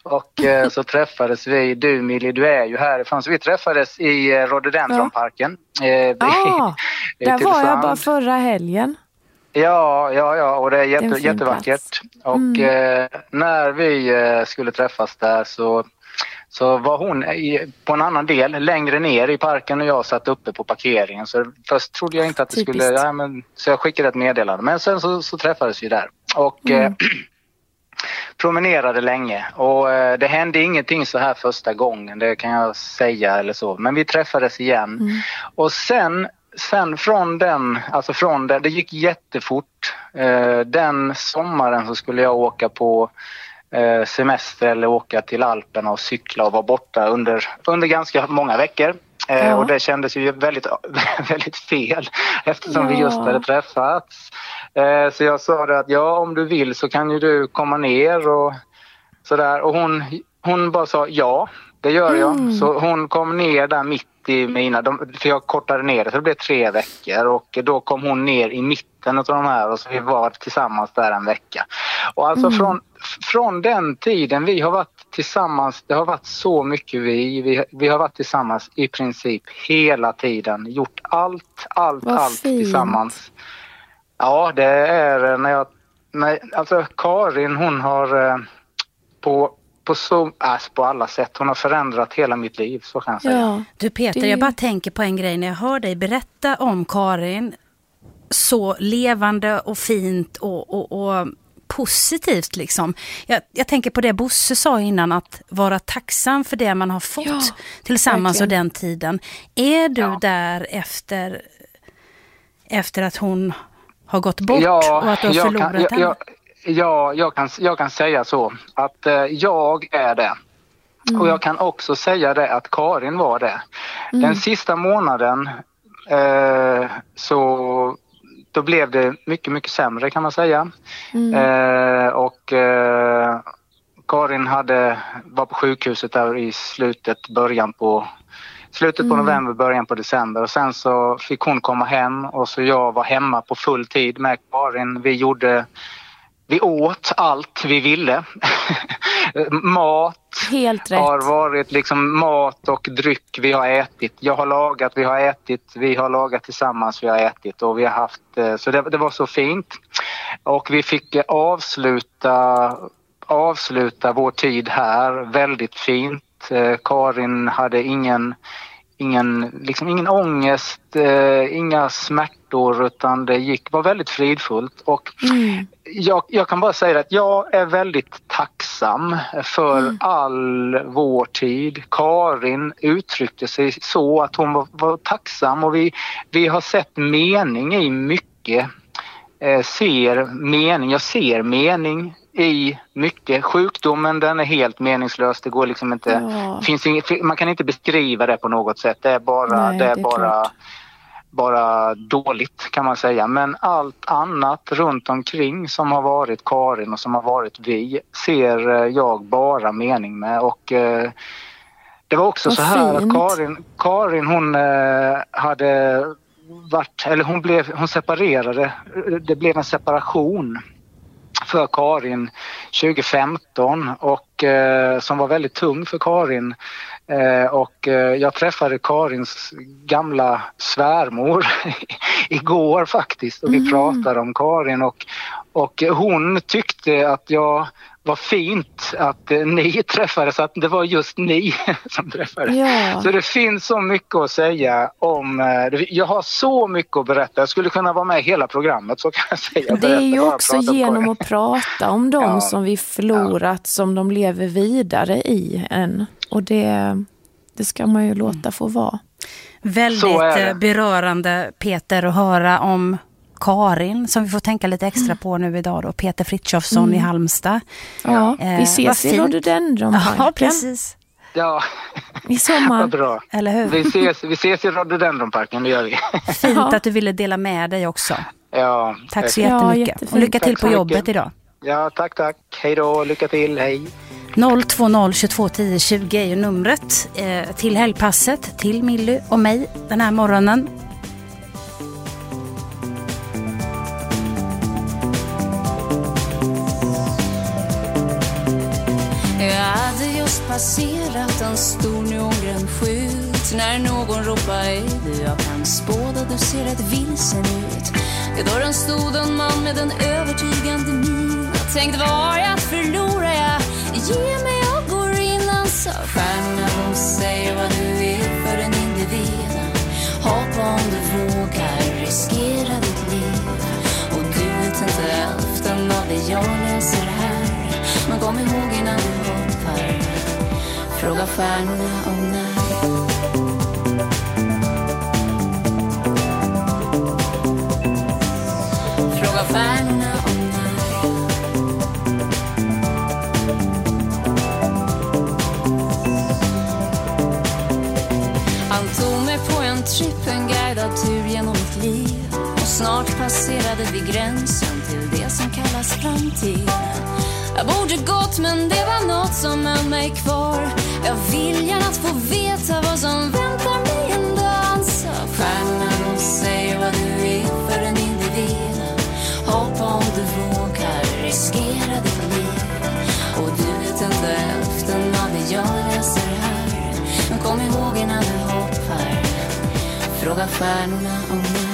[SPEAKER 16] Och så träffades vi, du Millie, du är ju härifrån, så vi träffades i Rhododendronparken.
[SPEAKER 12] Där var jag bara förra helgen.
[SPEAKER 16] Ja, och det är jättevackert. Och när vi skulle träffas där så var hon på en annan del längre ner i parken och jag satt uppe på parkeringen. Så först trodde jag inte att det skulle... så jag skickade ett meddelande. Men sen så träffades vi där. Och promenerade länge. Och det hände ingenting så här första gången, det kan jag säga eller så. Men vi träffades igen. Och sen från den, det gick jättefort. Den sommaren så skulle jag åka på semester eller åka till Alperna och cykla och vara borta under ganska många veckor. Och det kändes ju väldigt, väldigt fel eftersom vi just hade träffats. Så jag sa det att om du vill så kan ju du komma ner och sådär. Och hon bara sa ja, det gör jag. Så hon kom ner där mitt i för jag kortade ner det så det blev 3 veckor. Och då kom hon ner i mitten av de här och så vi var tillsammans där en vecka. Och alltså från den tiden vi har varit tillsammans, det har varit så mycket vi har varit tillsammans i princip hela tiden. Gjort allt tillsammans. Ja, det är alltså Karin, hon har på alla sätt. Hon har förändrat hela mitt liv, så kan jag säga.
[SPEAKER 9] Du Peter, jag bara tänker på en grej när jag hör dig berätta om Karin. Så levande och fint och positivt liksom. Jag tänker på det Bosse sa innan, att vara tacksam för det man har fått tillsammans och den tiden. Är du där efter att hon har gått bort och att du har förlorat henne?
[SPEAKER 16] Ja, jag kan säga så att jag är det. Och jag kan också säga det att Karin var det. Den sista månaden så då blev det mycket, mycket sämre kan man säga. Och Karin var på sjukhuset där i slutet på november, början på december. Och sen så fick hon komma hem och så jag var hemma på full tid med Karin. Vi åt allt vi ville. Mat
[SPEAKER 12] Helt rätt.
[SPEAKER 16] Har varit liksom mat och dryck vi har ätit. Jag har lagat, vi har ätit. Vi har lagat tillsammans, vi har ätit. Och vi har haft, så det var så fint. Och vi fick avsluta vår tid här väldigt fint. Karin hade ingen ångest, inga smärtor, utan det var väldigt fridfullt. Och jag kan bara säga att jag är väldigt tacksam för all vår tid. Karin uttryckte sig så att hon var tacksam, och vi har sett mening i mycket. Jag ser mening i mycket. Sjukdomen, den är helt meningslös. Det går liksom inte, man kan inte beskriva det på något sätt. Det är bara dåligt kan man säga. Men allt annat runt omkring som har varit Karin och som har varit vi ser jag bara mening med. Och det var också så här att Karin hon hade varit, eller hon separerade. Det blev en separation för Karin 2015 och som var väldigt tung för Karin. Och jag träffade Karins gamla svärmor igår faktiskt, och vi pratade om Karin, och hon tyckte att jag var fint att ni träffades, att det var just ni som träffades. Ja. Så det finns så mycket att säga om, jag har så mycket att berätta. Jag skulle kunna vara med i hela programmet, så kan jag säga.
[SPEAKER 12] Det är ju också genom att prata om dem som vi förlorat som de lever vidare i än. Och det ska man ju låta få vara.
[SPEAKER 9] Väldigt berörande, Peter, att höra om Karin, som vi får tänka lite extra på nu idag då. Peter Frithiofsson i Halmstad.
[SPEAKER 12] Ja, vi ses i Rhododendronparken.
[SPEAKER 9] Ja, precis.
[SPEAKER 16] Ja,
[SPEAKER 12] i sommar.
[SPEAKER 16] Vad bra.
[SPEAKER 9] Eller hur?
[SPEAKER 16] Vi ses i Rhododendronparken, det gör vi.
[SPEAKER 9] Fint att du ville dela med dig också.
[SPEAKER 16] Ja.
[SPEAKER 9] Tack så jättemycket. Och lycka till på jobbet idag.
[SPEAKER 16] Ja, tack. Hej då, lycka till, hej.
[SPEAKER 9] 020 22 10 20 är ju numret till helgpasset, till Milly och mig den här morgonen.
[SPEAKER 11] I
[SPEAKER 1] passerat en stor neongrön skylt. När någon ropar är du, jag kan spå då du ser rätt vilsen ut. Vid dörren stod en man med en övertygande min. Jag tänkte, vad har jag att förlora? Jag ger mig och går in. Han sa, stjärnorna de säger vad du är för en individ. Hoppa om du vågar, riskera ditt liv. Och du vet inte hälften av det jag läser här. Men kom ihåg innan du hoppar, fråga stjärnorna om när. Fråga stjärnorna om när. Han tog mig på en tripp, en guidad tur genom mitt liv. Och snart passerade vi gränsen till det som kallas framtid. Jag borde gått men det var något som höll mig kvar. Jag vill gärna att få veta vad som väntar mig en dag. Han sa, stjärnorna de säger vad du är för en individ. Hoppa om du vågar, riskera ditt liv. Och du vet inte hälften av det jag läser här. Men kom ihåg innan du hoppar, fråga stjärnorna om när.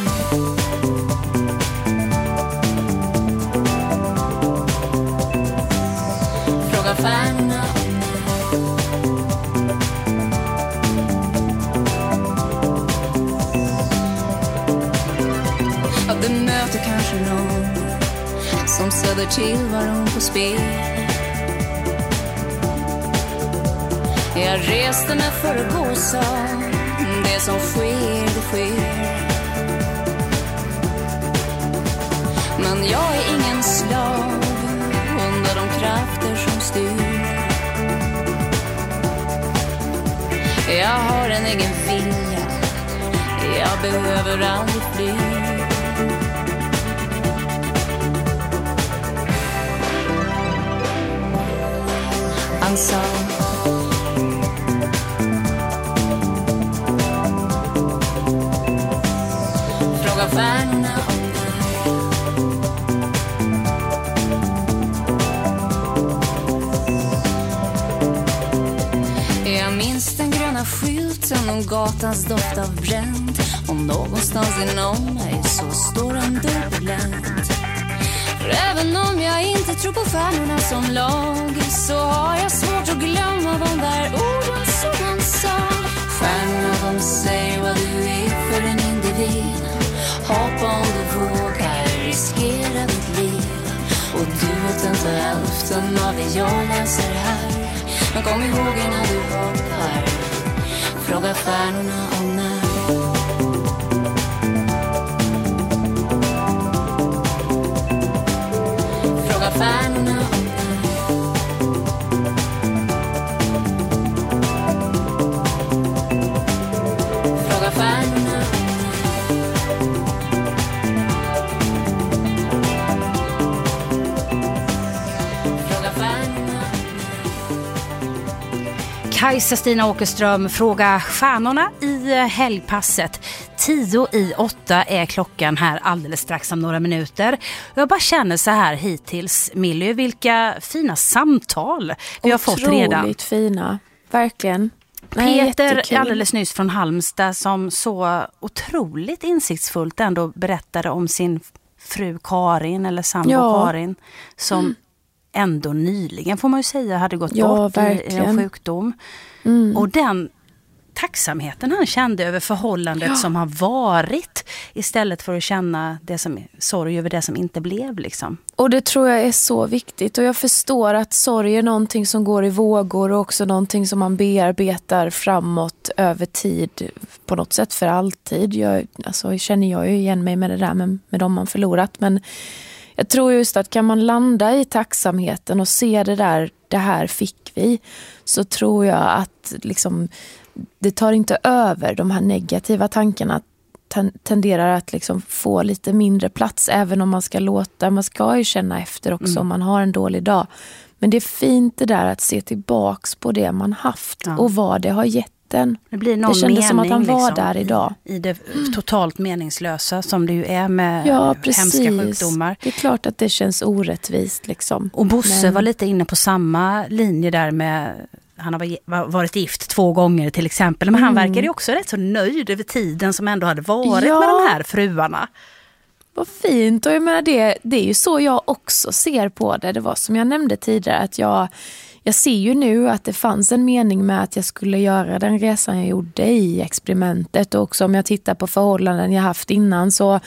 [SPEAKER 1] Fråga stjärnorna om när. Ja, du möter kanske någon som sätter till varon på spel. Jag reste mig för att gå, sa det som sker, det sker. Men jag är ingen slav under de krafter som styr. Jag har en egen vilja, jag behöver aldrig fly. Han sa, fråga stjärnorna om det. Jag minns den gröna skylten och gatans doft av bränd. Och någonstans inom mig så står en dörr på glänt. För även om jag inte tror på stjärnorna som lag, så har jag svårt att glömma de där orden som han sa. Stjärnorna de säger vad du är för en individ. Hoppa om du vågar, riskera ditt liv. Och du vet inte hälften av det jag läser här. Men kom ihåg innan du hoppar, fråga stjärnorna om när. Fråga stjärnorna om när. Fråga stjärnorna om när. Fråga stjärnorna.
[SPEAKER 9] Kajsa Stina Åkerström, fråga stjärnorna i helgpasset. 7:50 är klockan här alldeles strax om några minuter. Jag bara känner så här hittills, Milly, vilka fina samtal vi har fått redan.
[SPEAKER 12] Otroligt fina, verkligen.
[SPEAKER 9] Peter alldeles nyss från Halmstad som så otroligt insiktsfullt ändå berättade om sin fru Karin eller sambo Karin som ändå nyligen får man ju säga hade gått bort i en sjukdom. Och den tacksamheten han kände över förhållandet som har varit istället för att känna det som sorg över det som inte blev liksom.
[SPEAKER 12] Och det tror jag är så viktigt och jag förstår att sorg är någonting som går i vågor och också någonting som man bearbetar framåt över tid på något sätt för alltid. Känner jag ju igen mig med det där med dem man förlorat, men jag tror just att kan man landa i tacksamheten och se det här fick vi, så tror jag att liksom det tar inte över de här negativa tankarna, tenderar att liksom få lite mindre plats, även om man ska ju känna efter också om man har en dålig dag. Men det är fint det där att se tillbaks på det man haft och vad det har gett en.
[SPEAKER 9] Det blir någon
[SPEAKER 12] det kändes
[SPEAKER 9] mening,
[SPEAKER 12] som att han var
[SPEAKER 9] liksom,
[SPEAKER 12] där idag.
[SPEAKER 9] I det totalt meningslösa som det ju är med hemska sjukdomar.
[SPEAKER 12] Det är klart att det känns orättvist liksom.
[SPEAKER 9] Och Bosse var lite inne på samma linje där med han har varit gift 2 gånger till exempel. Men han verkar ju också rätt så nöjd över tiden som ändå hade varit med de här fruarna.
[SPEAKER 12] Vad fint, och jag menar det är ju så jag också ser på det. Det var som jag nämnde tidigare att jag ser ju nu att det fanns en mening med att jag skulle göra den resan jag gjorde i experimentet. Och också om jag tittar på förhållanden jag haft innan, så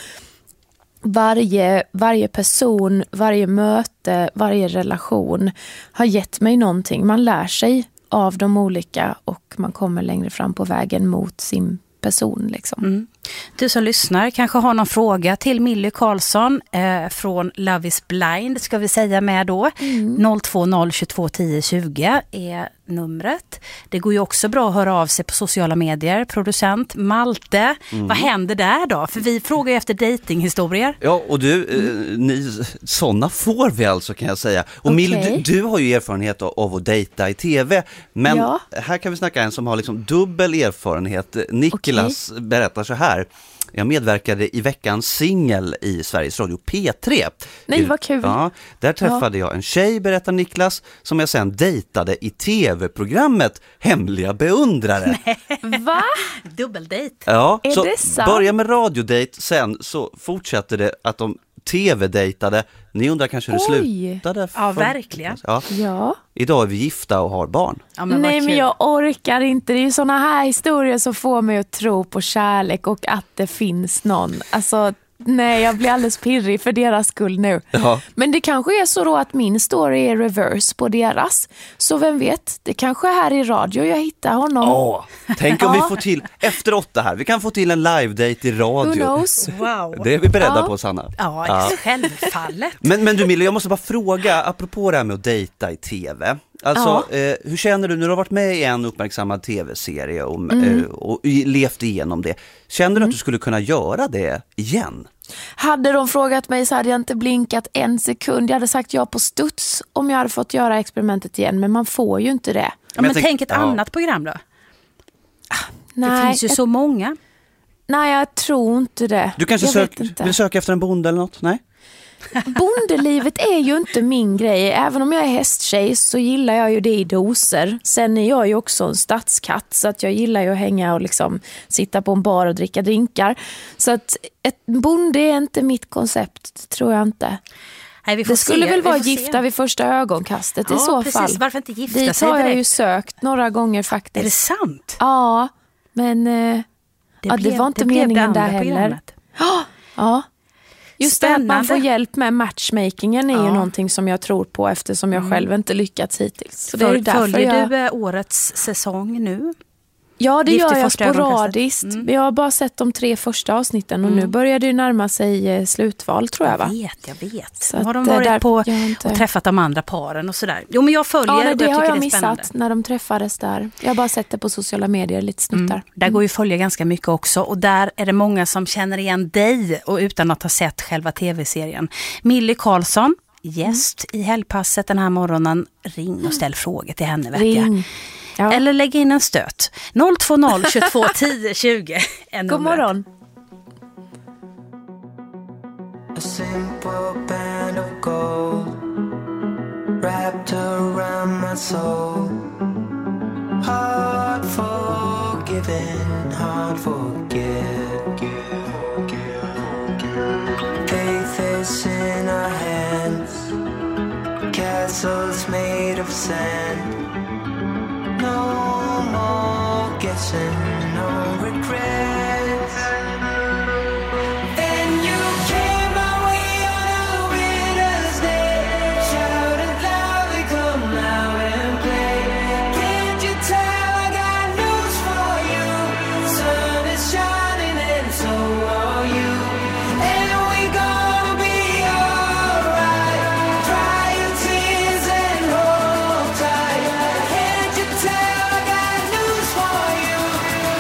[SPEAKER 12] varje person, varje möte, varje relation har gett mig någonting. Man lär sig av de olika och man kommer längre fram på vägen mot sin person liksom.
[SPEAKER 9] Du som lyssnar kanske har någon fråga till Millie Karlsson från Love is Blind, ska vi säga med då. 020 22 10 20 är numret. Det går ju också bra att höra av sig på sociala medier. Producent Malte, vad händer där då? För vi frågar ju efter datinghistorier.
[SPEAKER 13] Ja, och sådana får vi alltså, kan jag säga. Och Millie, du har ju erfarenhet av att dejta i tv. Men här kan vi snacka en som har liksom dubbel erfarenhet. Niklas berättar så här. Jag medverkade i veckans singel i Sveriges Radio P3.
[SPEAKER 12] Nej, vad kul.
[SPEAKER 13] Ja, där träffade jag en tjej, berättar Niklas, som jag sen dejtade i tv-programmet Hemliga beundrare.
[SPEAKER 9] Va? Dubbeldejt.
[SPEAKER 13] Ja,
[SPEAKER 12] är
[SPEAKER 13] så
[SPEAKER 12] det sant?
[SPEAKER 13] börja med radiodejt, sen så fortsatte det att de tv-dejtade. Ni undrar kanske hur det slutade.
[SPEAKER 9] Ja, verkligen.
[SPEAKER 12] Ja.
[SPEAKER 13] Idag är vi gifta och har barn.
[SPEAKER 9] Ja,
[SPEAKER 12] men jag orkar inte. Det är ju såna här historier som får mig att tro på kärlek och att det finns någon. Alltså, nej, jag blir alldeles pirrig för deras skull nu.
[SPEAKER 13] Ja.
[SPEAKER 12] Men det kanske är så då att min story är reverse på deras. Så vem vet, det kanske är här i radio jag hittar honom.
[SPEAKER 13] Tänk om vi får till, efter 8 här, vi kan få till en live-date i radio.
[SPEAKER 12] Who knows?
[SPEAKER 9] Wow.
[SPEAKER 13] Det är vi beredda på, Sanna.
[SPEAKER 9] Ja, självfallet.
[SPEAKER 13] Men du Mille, jag måste bara fråga, apropå det här med att dejta i tv. Alltså, hur känner du när du har varit med i en uppmärksammad tv-serie och levt igenom det? Känner du att du skulle kunna göra det igen?
[SPEAKER 12] Hade de frågat mig så hade jag inte blinkat en sekund. Jag hade sagt ja på studs om jag hade fått göra experimentet igen. Men man får ju inte det.
[SPEAKER 9] Ja, men tänk ett annat program då.
[SPEAKER 12] Nej,
[SPEAKER 9] det finns ju så många.
[SPEAKER 12] Nej, jag tror inte det.
[SPEAKER 13] Du kanske vill söka efter en bonde eller något? Nej?
[SPEAKER 12] Bondelivet är ju inte min grej. Även om jag är hästtjej så gillar jag ju det i doser. Sen är jag ju också en stadskatt, så att jag gillar ju att hänga och liksom sitta på en bar och dricka drinkar. Så att ett bonde är inte mitt koncept, tror jag inte.
[SPEAKER 9] Nej,
[SPEAKER 12] det skulle väl vara gifta vid första ögonkastet i så
[SPEAKER 9] precis.
[SPEAKER 12] fall.
[SPEAKER 9] Varför inte gifta
[SPEAKER 12] Dit
[SPEAKER 9] sig
[SPEAKER 12] har
[SPEAKER 9] direkt?
[SPEAKER 12] jag ju sökt några gånger faktiskt.
[SPEAKER 9] Är det sant?
[SPEAKER 12] Ja, men det var inte meningen där heller. Ja. Just det att man får hjälp med matchmakingen är ju någonting som jag tror på, eftersom jag själv inte lyckats hittills. Så det är
[SPEAKER 9] följer du årets säsong nu?
[SPEAKER 12] Ja, det gör jag sporadiskt. Jag har bara sett de 3 första avsnitten och nu börjar det ju närma sig slutval, tror jag, va?
[SPEAKER 9] Jag vet.
[SPEAKER 12] Så
[SPEAKER 9] har de varit på och träffat de andra paren och sådär? Jo, men jag följer.
[SPEAKER 12] Ja, det har jag
[SPEAKER 9] missat
[SPEAKER 12] spännande. När de träffades där. Jag har bara sett det på sociala medier, lite snuttar.
[SPEAKER 9] Där går ju följa ganska mycket också, och där är det många som känner igen dig och utan att ha sett själva tv-serien. Millie Karlsson, gäst i Helgpasset den här morgonen. Ring och ställ frågor till henne, vet jag. Ja. Eller lägg in en stöt. 020 22 10 20.
[SPEAKER 12] God morgon.
[SPEAKER 10] A simple band of gold wrapped around my soul. Hard forgiven, hard forget. Faith is in our hands. Castles made of sand. No more guessing, no regrets. And you came my way on a winter's day. Shouted loudly, come out and play. Can't you tell I got news for you? Sun is shining and so are you. And we gonna be alright. Dry your tears and hold tight. Can't you tell I got news for you?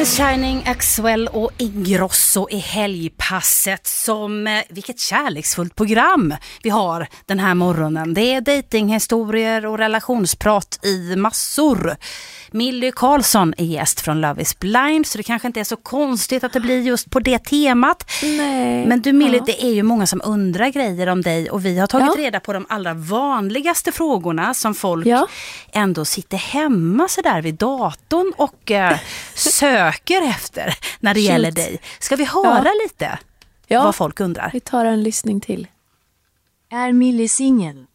[SPEAKER 9] Promise Shining, Axwell och Ingrosso i helgpasset. Vilket kärleksfullt program vi har den här morgonen. Det är datinghistorier och relationsprat i massor. Millie Karlsson är gäst från Love is Blind, så det kanske inte är så konstigt att det blir just på det temat.
[SPEAKER 12] Nej.
[SPEAKER 9] Men du Millie, det är ju många som undrar grejer om dig, och vi har tagit reda på de allra vanligaste frågorna som folk ändå sitter hemma så där vid datorn och söker efter när det gäller dig. Ska vi höra lite vad folk undrar?
[SPEAKER 12] Vi tar en lyssning till.
[SPEAKER 14] Är Millie singel?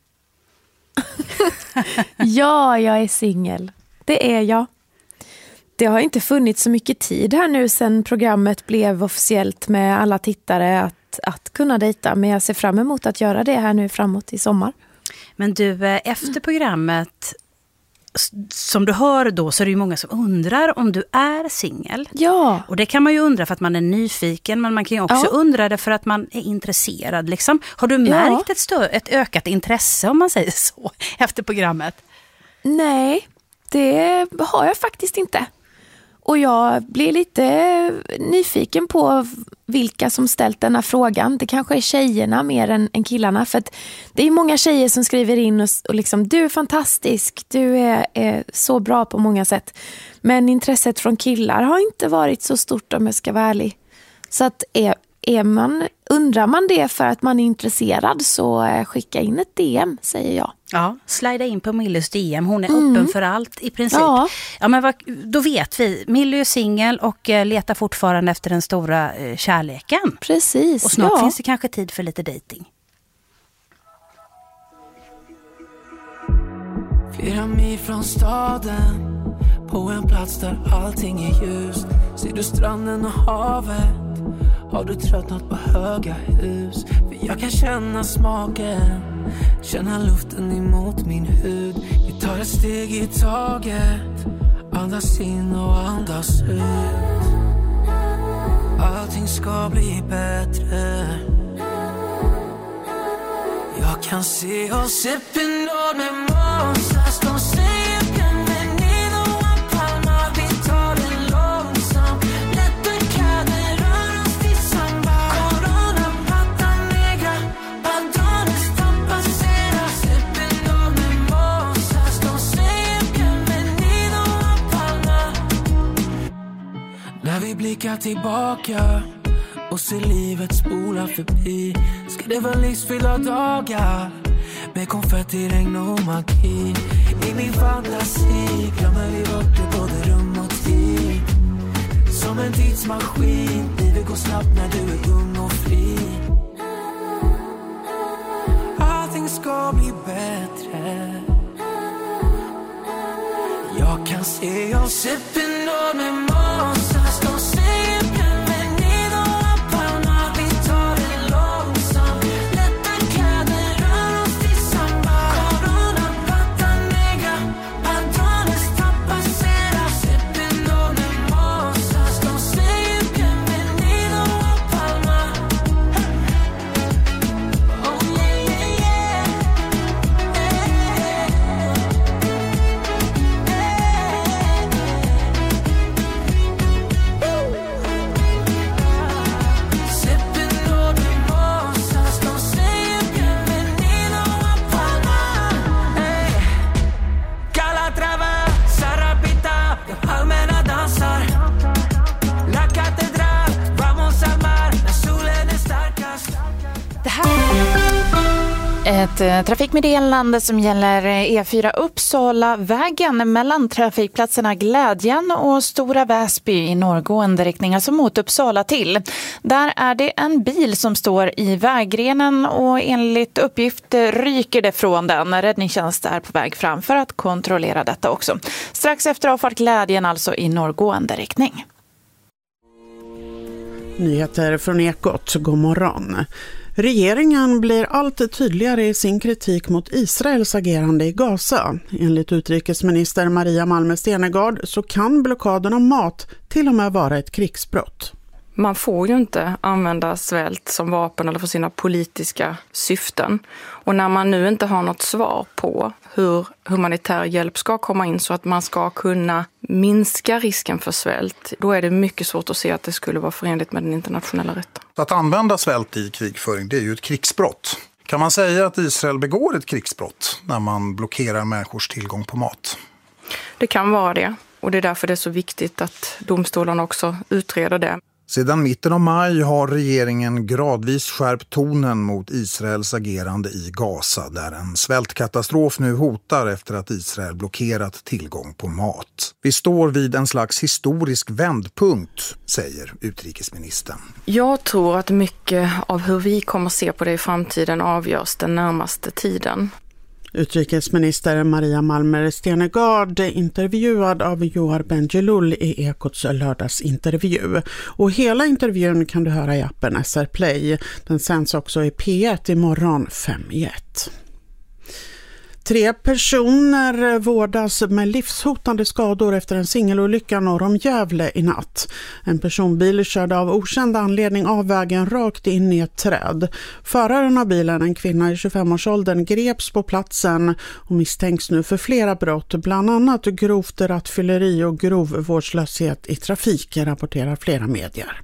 [SPEAKER 12] Ja, jag är singel. Det är jag. Det har inte funnits så mycket tid här nu sedan programmet blev officiellt med alla tittare att kunna dejta. Men jag ser fram emot att göra det här nu framåt i sommar.
[SPEAKER 9] Men du, efter programmet, som du hör då, så är det ju många som undrar om du är singel.
[SPEAKER 12] Ja.
[SPEAKER 9] Och det kan man ju undra för att man är nyfiken, men man kan ju också undra det för att man är intresserad. Liksom. Har du märkt ett ökat intresse, om man säger så, efter programmet?
[SPEAKER 12] Nej, det har jag faktiskt inte. Och jag blir lite nyfiken på vilka som ställt den här frågan. Det kanske är tjejerna mer än killarna. För att det är många tjejer som skriver in och liksom, du är fantastisk, du är så bra på många sätt. Men intresset från killar har inte varit så stort, om jag ska vara ärlig. Så att undrar man det för att man är intresserad, så skicka in ett DM, säger jag.
[SPEAKER 9] Ja, slida in på Millies DM. Hon är öppen för allt i princip. Ja, men då vet vi. Millie är singel och letar fortfarande efter den stora kärleken.
[SPEAKER 12] Precis.
[SPEAKER 9] Och snart finns det kanske tid för lite dating.
[SPEAKER 10] Flera mil från staden, på en plats där allting är ljust. Ser du stranden och havet? Har du tröttnat på höga hus? För jag kan känna smaken, känna luften emot min hud. Vi tar ett steg i taget, andas in och andas ut. Allting ska bli bättre. Jag kan se oss upp en dag med Moses. De säger bienvenido a Palma. Vi tar det långsamt. När vi blickar tillbaka och ser livet spola förbi, ska det vara livsfyllda dagar med konfetti, regn och magi. I min fantasi glömmer vi bort det, både rum och tid. Som en tidsmaskin, livet går snabbt när du är ung och fri. Allting ska bli bättre. Jag kan se oss upp en dag med Moses. De säger bienvenido a Palma. Vi tar det långsamt. Lätta kläder, rör oss till samba. Corona, pata negra, patrones tapaceras. Upp en dag med Moses. De säger bienvenido a Palma. Oh yeah, yeah, yeah.
[SPEAKER 17] Ett trafikmeddelande som gäller E4 Uppsala-vägen mellan trafikplatserna Glädjen och Stora Väsby i norrgående riktning, alltså mot Uppsala till. Där är det en bil som står i vägrenen och enligt uppgift ryker det från den. Räddningstjänst är på väg fram för att kontrollera detta också. Strax efter avfart Glädjen, alltså i norrgående riktning.
[SPEAKER 5] Nyheter från Ekot, god morgon. Regeringen blir allt tydligare i sin kritik mot Israels agerande i Gaza. Enligt utrikesminister Maria Malmö Stenergard så kan blockaden av mat till och med vara ett krigsbrott.
[SPEAKER 18] Man får ju inte använda svält som vapen eller för sina politiska syften. Och när man nu inte har något svar på hur humanitär hjälp ska komma in så att man ska kunna minska risken för svält, då är det mycket svårt att se att det skulle vara förenligt med den internationella rätten.
[SPEAKER 19] Att använda svält i krigföring, det är ju ett krigsbrott. Kan man säga att Israel begår ett krigsbrott när man blockerar människors tillgång på mat?
[SPEAKER 18] Det kan vara det, och det är därför det är så viktigt att domstolarna också utreder det.
[SPEAKER 19] Sedan mitten av maj har regeringen gradvis skärpt tonen mot Israels agerande i Gaza, där en svältkatastrof nu hotar efter att Israel blockerat tillgång på mat. Vi står vid en slags historisk vändpunkt, säger utrikesministern.
[SPEAKER 18] Jag tror att mycket av hur vi kommer se på det i framtiden avgörs den närmaste tiden.
[SPEAKER 5] Utrikesminister Maria Malmer Stenergard intervjuad av Johar Bendjelloul i Ekots lördagsintervju. Och hela intervjun kan du höra i appen SR Play. Den sänds också i P1 imorgon 5:01. 3 personer vårdas med livshotande skador efter en singelolycka norr om Gävle i natt. En personbil körde av okänd anledning av vägen rakt in i ett träd. Föraren av bilen, en kvinna i 25-årsåldern, greps på platsen och misstänks nu för flera brott, bland annat grovt rattfylleri och grov vårdslöshet i trafiken, rapporterar flera medier.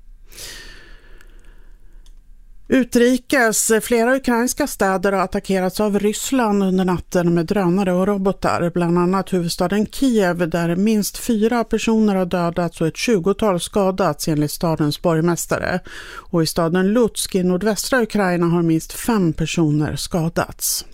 [SPEAKER 5] Utrikes, flera ukrainska städer har attackerats av Ryssland under natten med drönare och robotar, bland annat huvudstaden Kiev där minst 4 personer har dödats och ett 20-tal skadats enligt stadens borgmästare. Och i staden Lutsk i nordvästra Ukraina har minst 5 personer skadats.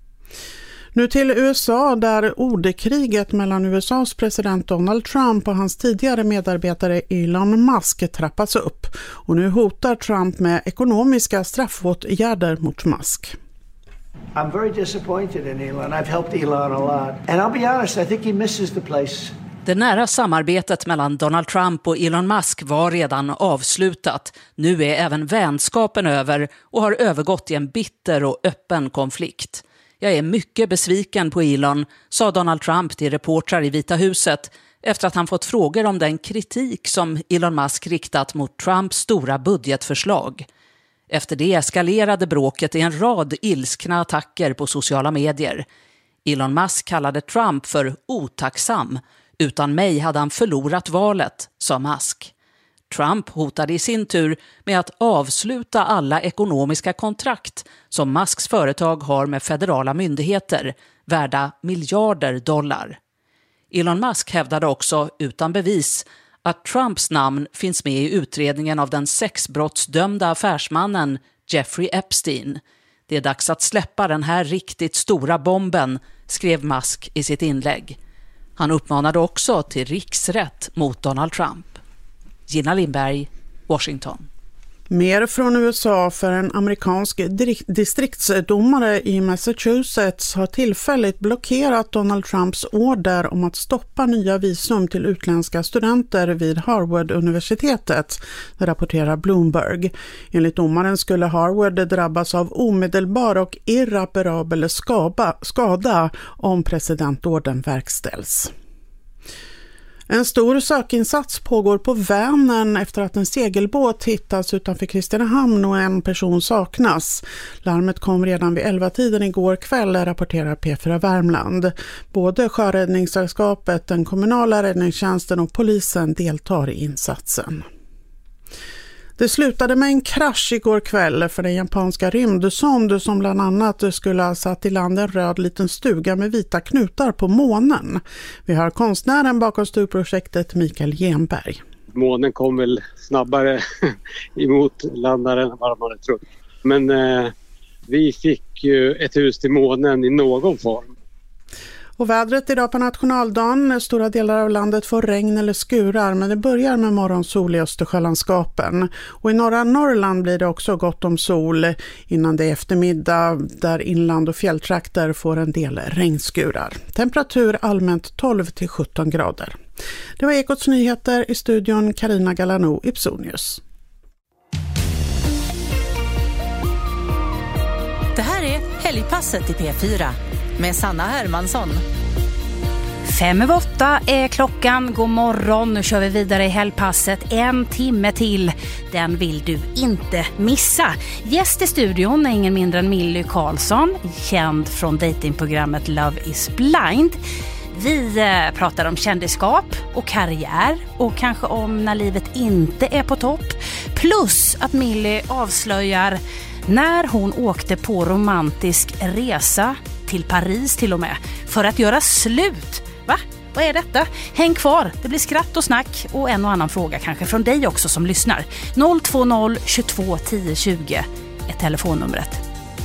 [SPEAKER 5] Nu till USA där ordkriget mellan USAs president Donald Trump och hans tidigare medarbetare Elon Musk trappas upp. Och nu hotar Trump med ekonomiska straffåtgärder mot Musk.
[SPEAKER 20] I'm very disappointed in Elon. I've helped Elon a lot. And I'll be honest, I think he misses the place.
[SPEAKER 21] Det nära samarbetet mellan Donald Trump och Elon Musk var redan avslutat. Nu är även vänskapen över och har övergått i en bitter och öppen konflikt. Jag är mycket besviken på Elon, sa Donald Trump till reportrar i Vita huset efter att han fått frågor om den kritik som Elon Musk riktat mot Trumps stora budgetförslag. Efter det eskalerade bråket i en rad ilskna attacker på sociala medier. Elon Musk kallade Trump för otacksam. Utan mig hade han förlorat valet, sa Musk. Trump hotade i sin tur med att avsluta alla ekonomiska kontrakt som Musks företag har med federala myndigheter, värda miljarder dollar. Elon Musk hävdade också utan bevis att Trumps namn finns med i utredningen av den sexbrottsdömda affärsmannen Jeffrey Epstein. Det är dags att släppa den här riktigt stora bomben, skrev Musk i sitt inlägg. Han uppmanade också till riksrätt mot Donald Trump. Gina Lindberg, Washington.
[SPEAKER 5] Mer från USA, för en amerikansk distriktsdomare i Massachusetts har tillfälligt blockerat Donald Trumps order om att stoppa nya visum till utländska studenter vid Harvard-universitetet, rapporterar Bloomberg. Enligt domaren skulle Harvard drabbas av omedelbar och irreparabel skada om presidentordern verkställs. En stor sökinsats pågår på Vänern efter att en segelbåt hittats utanför Kristinehamn och en person saknas. Larmet kom redan vid 11-tiden igår kväll, rapporterar P4 Värmland. Både Sjöräddningssällskapet, den kommunala räddningstjänsten och polisen deltar i insatsen. Det slutade med en krasch igår kväll för den japanska rymdsond som bland annat skulle ha satt i land en röd liten stuga med vita knutar på månen. Vi har konstnären bakom stugprojektet Mikael Genberg.
[SPEAKER 22] Månen kom väl snabbare emot landaren än vad man hade trott. Men vi fick ju ett hus till månen i någon form.
[SPEAKER 5] Och vädret idag på nationaldagen. Stora delar av landet får regn eller skurar, men det börjar med morgonsol i Östersjölandskapen. Och i norra Norrland blir det också gott om sol innan det är eftermiddag, där inland och fjälltrakter får en del regnskurar. Temperatur allmänt 12-17 grader. Det var Ekots nyheter, i studion Carina Galano, Ipsonius.
[SPEAKER 3] Det här är Helgpasset i P4 med Sanna Hermansson.
[SPEAKER 9] 7:55 är klockan. God morgon, nu kör vi vidare i helgpasset. 1 timme till, den vill du inte missa. Gäst i studion är ingen mindre än Milly Karlsson, känd från datingprogrammet Love is blind. Vi pratar om kändisskap och karriär och kanske om när livet inte är på topp. Plus att Milly avslöjar när hon åkte på romantisk resa till Paris till och med för att göra slut. Va? Vad är detta? Häng kvar, det blir skratt och snack och en och annan fråga kanske från dig också som lyssnar. 020 22 10 20 är telefonnumret.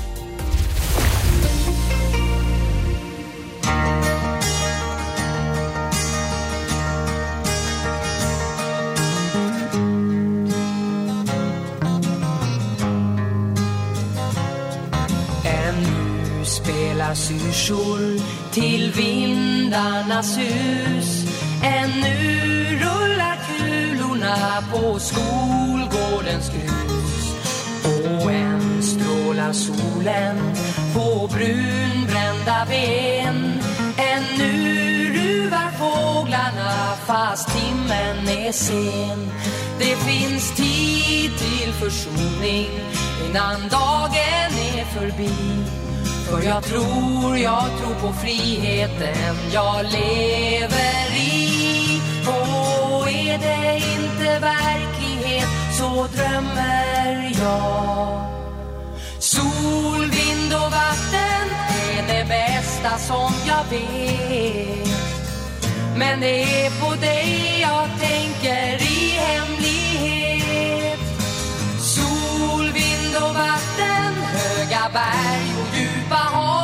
[SPEAKER 10] Syrsor till vindarnas hus. Ännu rullar kulorna på skolgårdens grus. Och än strålar solen på brunbrända ben. Ännu ruvar fåglarna fast timmen är sen. Det finns tid till försoning innan dagen är förbi. För jag tror på friheten jag lever i. Och är det inte verklighet så drömmer jag. Sol, vind och vatten är det bästa som jag vet. Men det är på dig jag tänker i hemlighet. Sol, vind och vatten, höga berg och djupa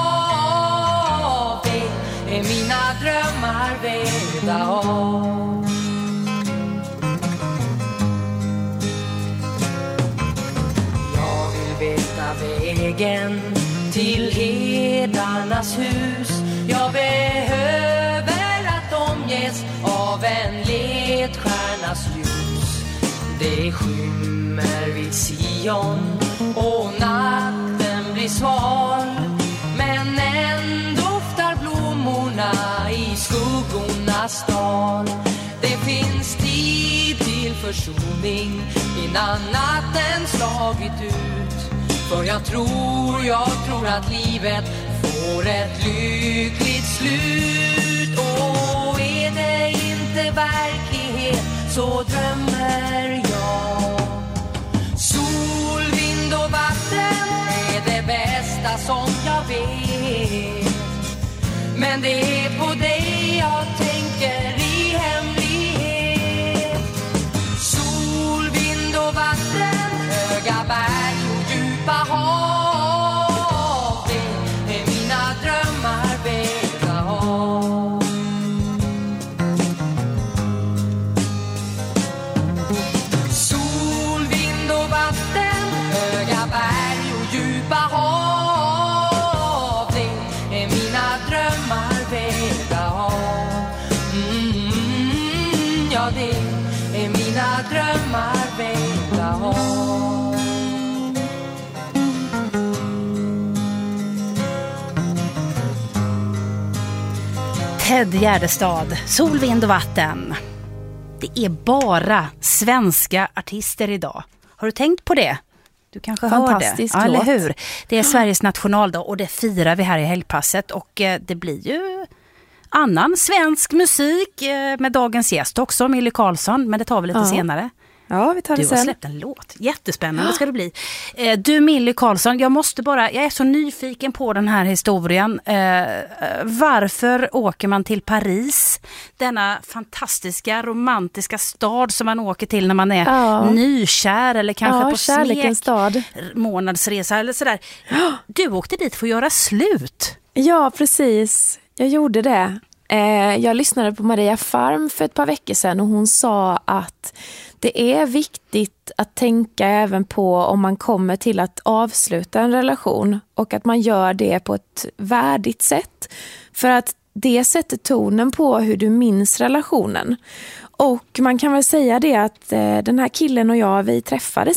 [SPEAKER 10] hav. Det är mina drömmar vävda av. Jag vill veta vägen till herdarnas hus. Jag behöver att omges av en ledstjärnas ljus. Det skymmer vid Sion och natten blir sval. Men än doftar blommorna i skuggornas dal. Det finns tid till försoning innan natten slagit ut. För jag tror att livet får ett lyckligt slut. Och är det inte verklighet så drömmer jag. Sol, vind och vatten är det bästa som jag vet. Men det är på dig jag tänker i hemlighet. Sol, vind och vatten, höga berg och djupa hav. Det är mina drömmar vävda av. Sol, vind och vatten, höga berg och djupa hav. Det är mina drömmar vävda av. Ja, det är mina drömmar vävda av.
[SPEAKER 9] Ted Gärdestad, Sol, vind och vatten. Det är bara svenska artister idag. Har du tänkt på det? Du kanske hör det. Ja, eller hur? Det är Sveriges nationaldag och det firar vi här i helgpasset. Och det blir ju annan svensk musik med dagens gäst också, Milly Karlsson. Men det tar vi lite senare.
[SPEAKER 2] Ja, vi tar det sen.
[SPEAKER 9] Du har släppt en låt. Jättespännande ska det bli. Du Milly Karlsson, jag är så nyfiken på den här historien. Varför åker man till Paris? Denna fantastiska, romantiska stad som man åker till när man är nykär eller kanske på
[SPEAKER 2] kärlekens stad.
[SPEAKER 9] Månadsresa eller sådär. Du åkte dit för att göra slut.
[SPEAKER 2] Ja, precis. Jag gjorde det. Jag lyssnade på Maria Farm för ett par veckor sedan och hon sa att det är viktigt att tänka även på om man kommer till att avsluta en relation och att man gör det på ett värdigt sätt. För att det sätter tonen på hur du minns relationen. Och man kan väl säga det att den här killen och jag, vi träffades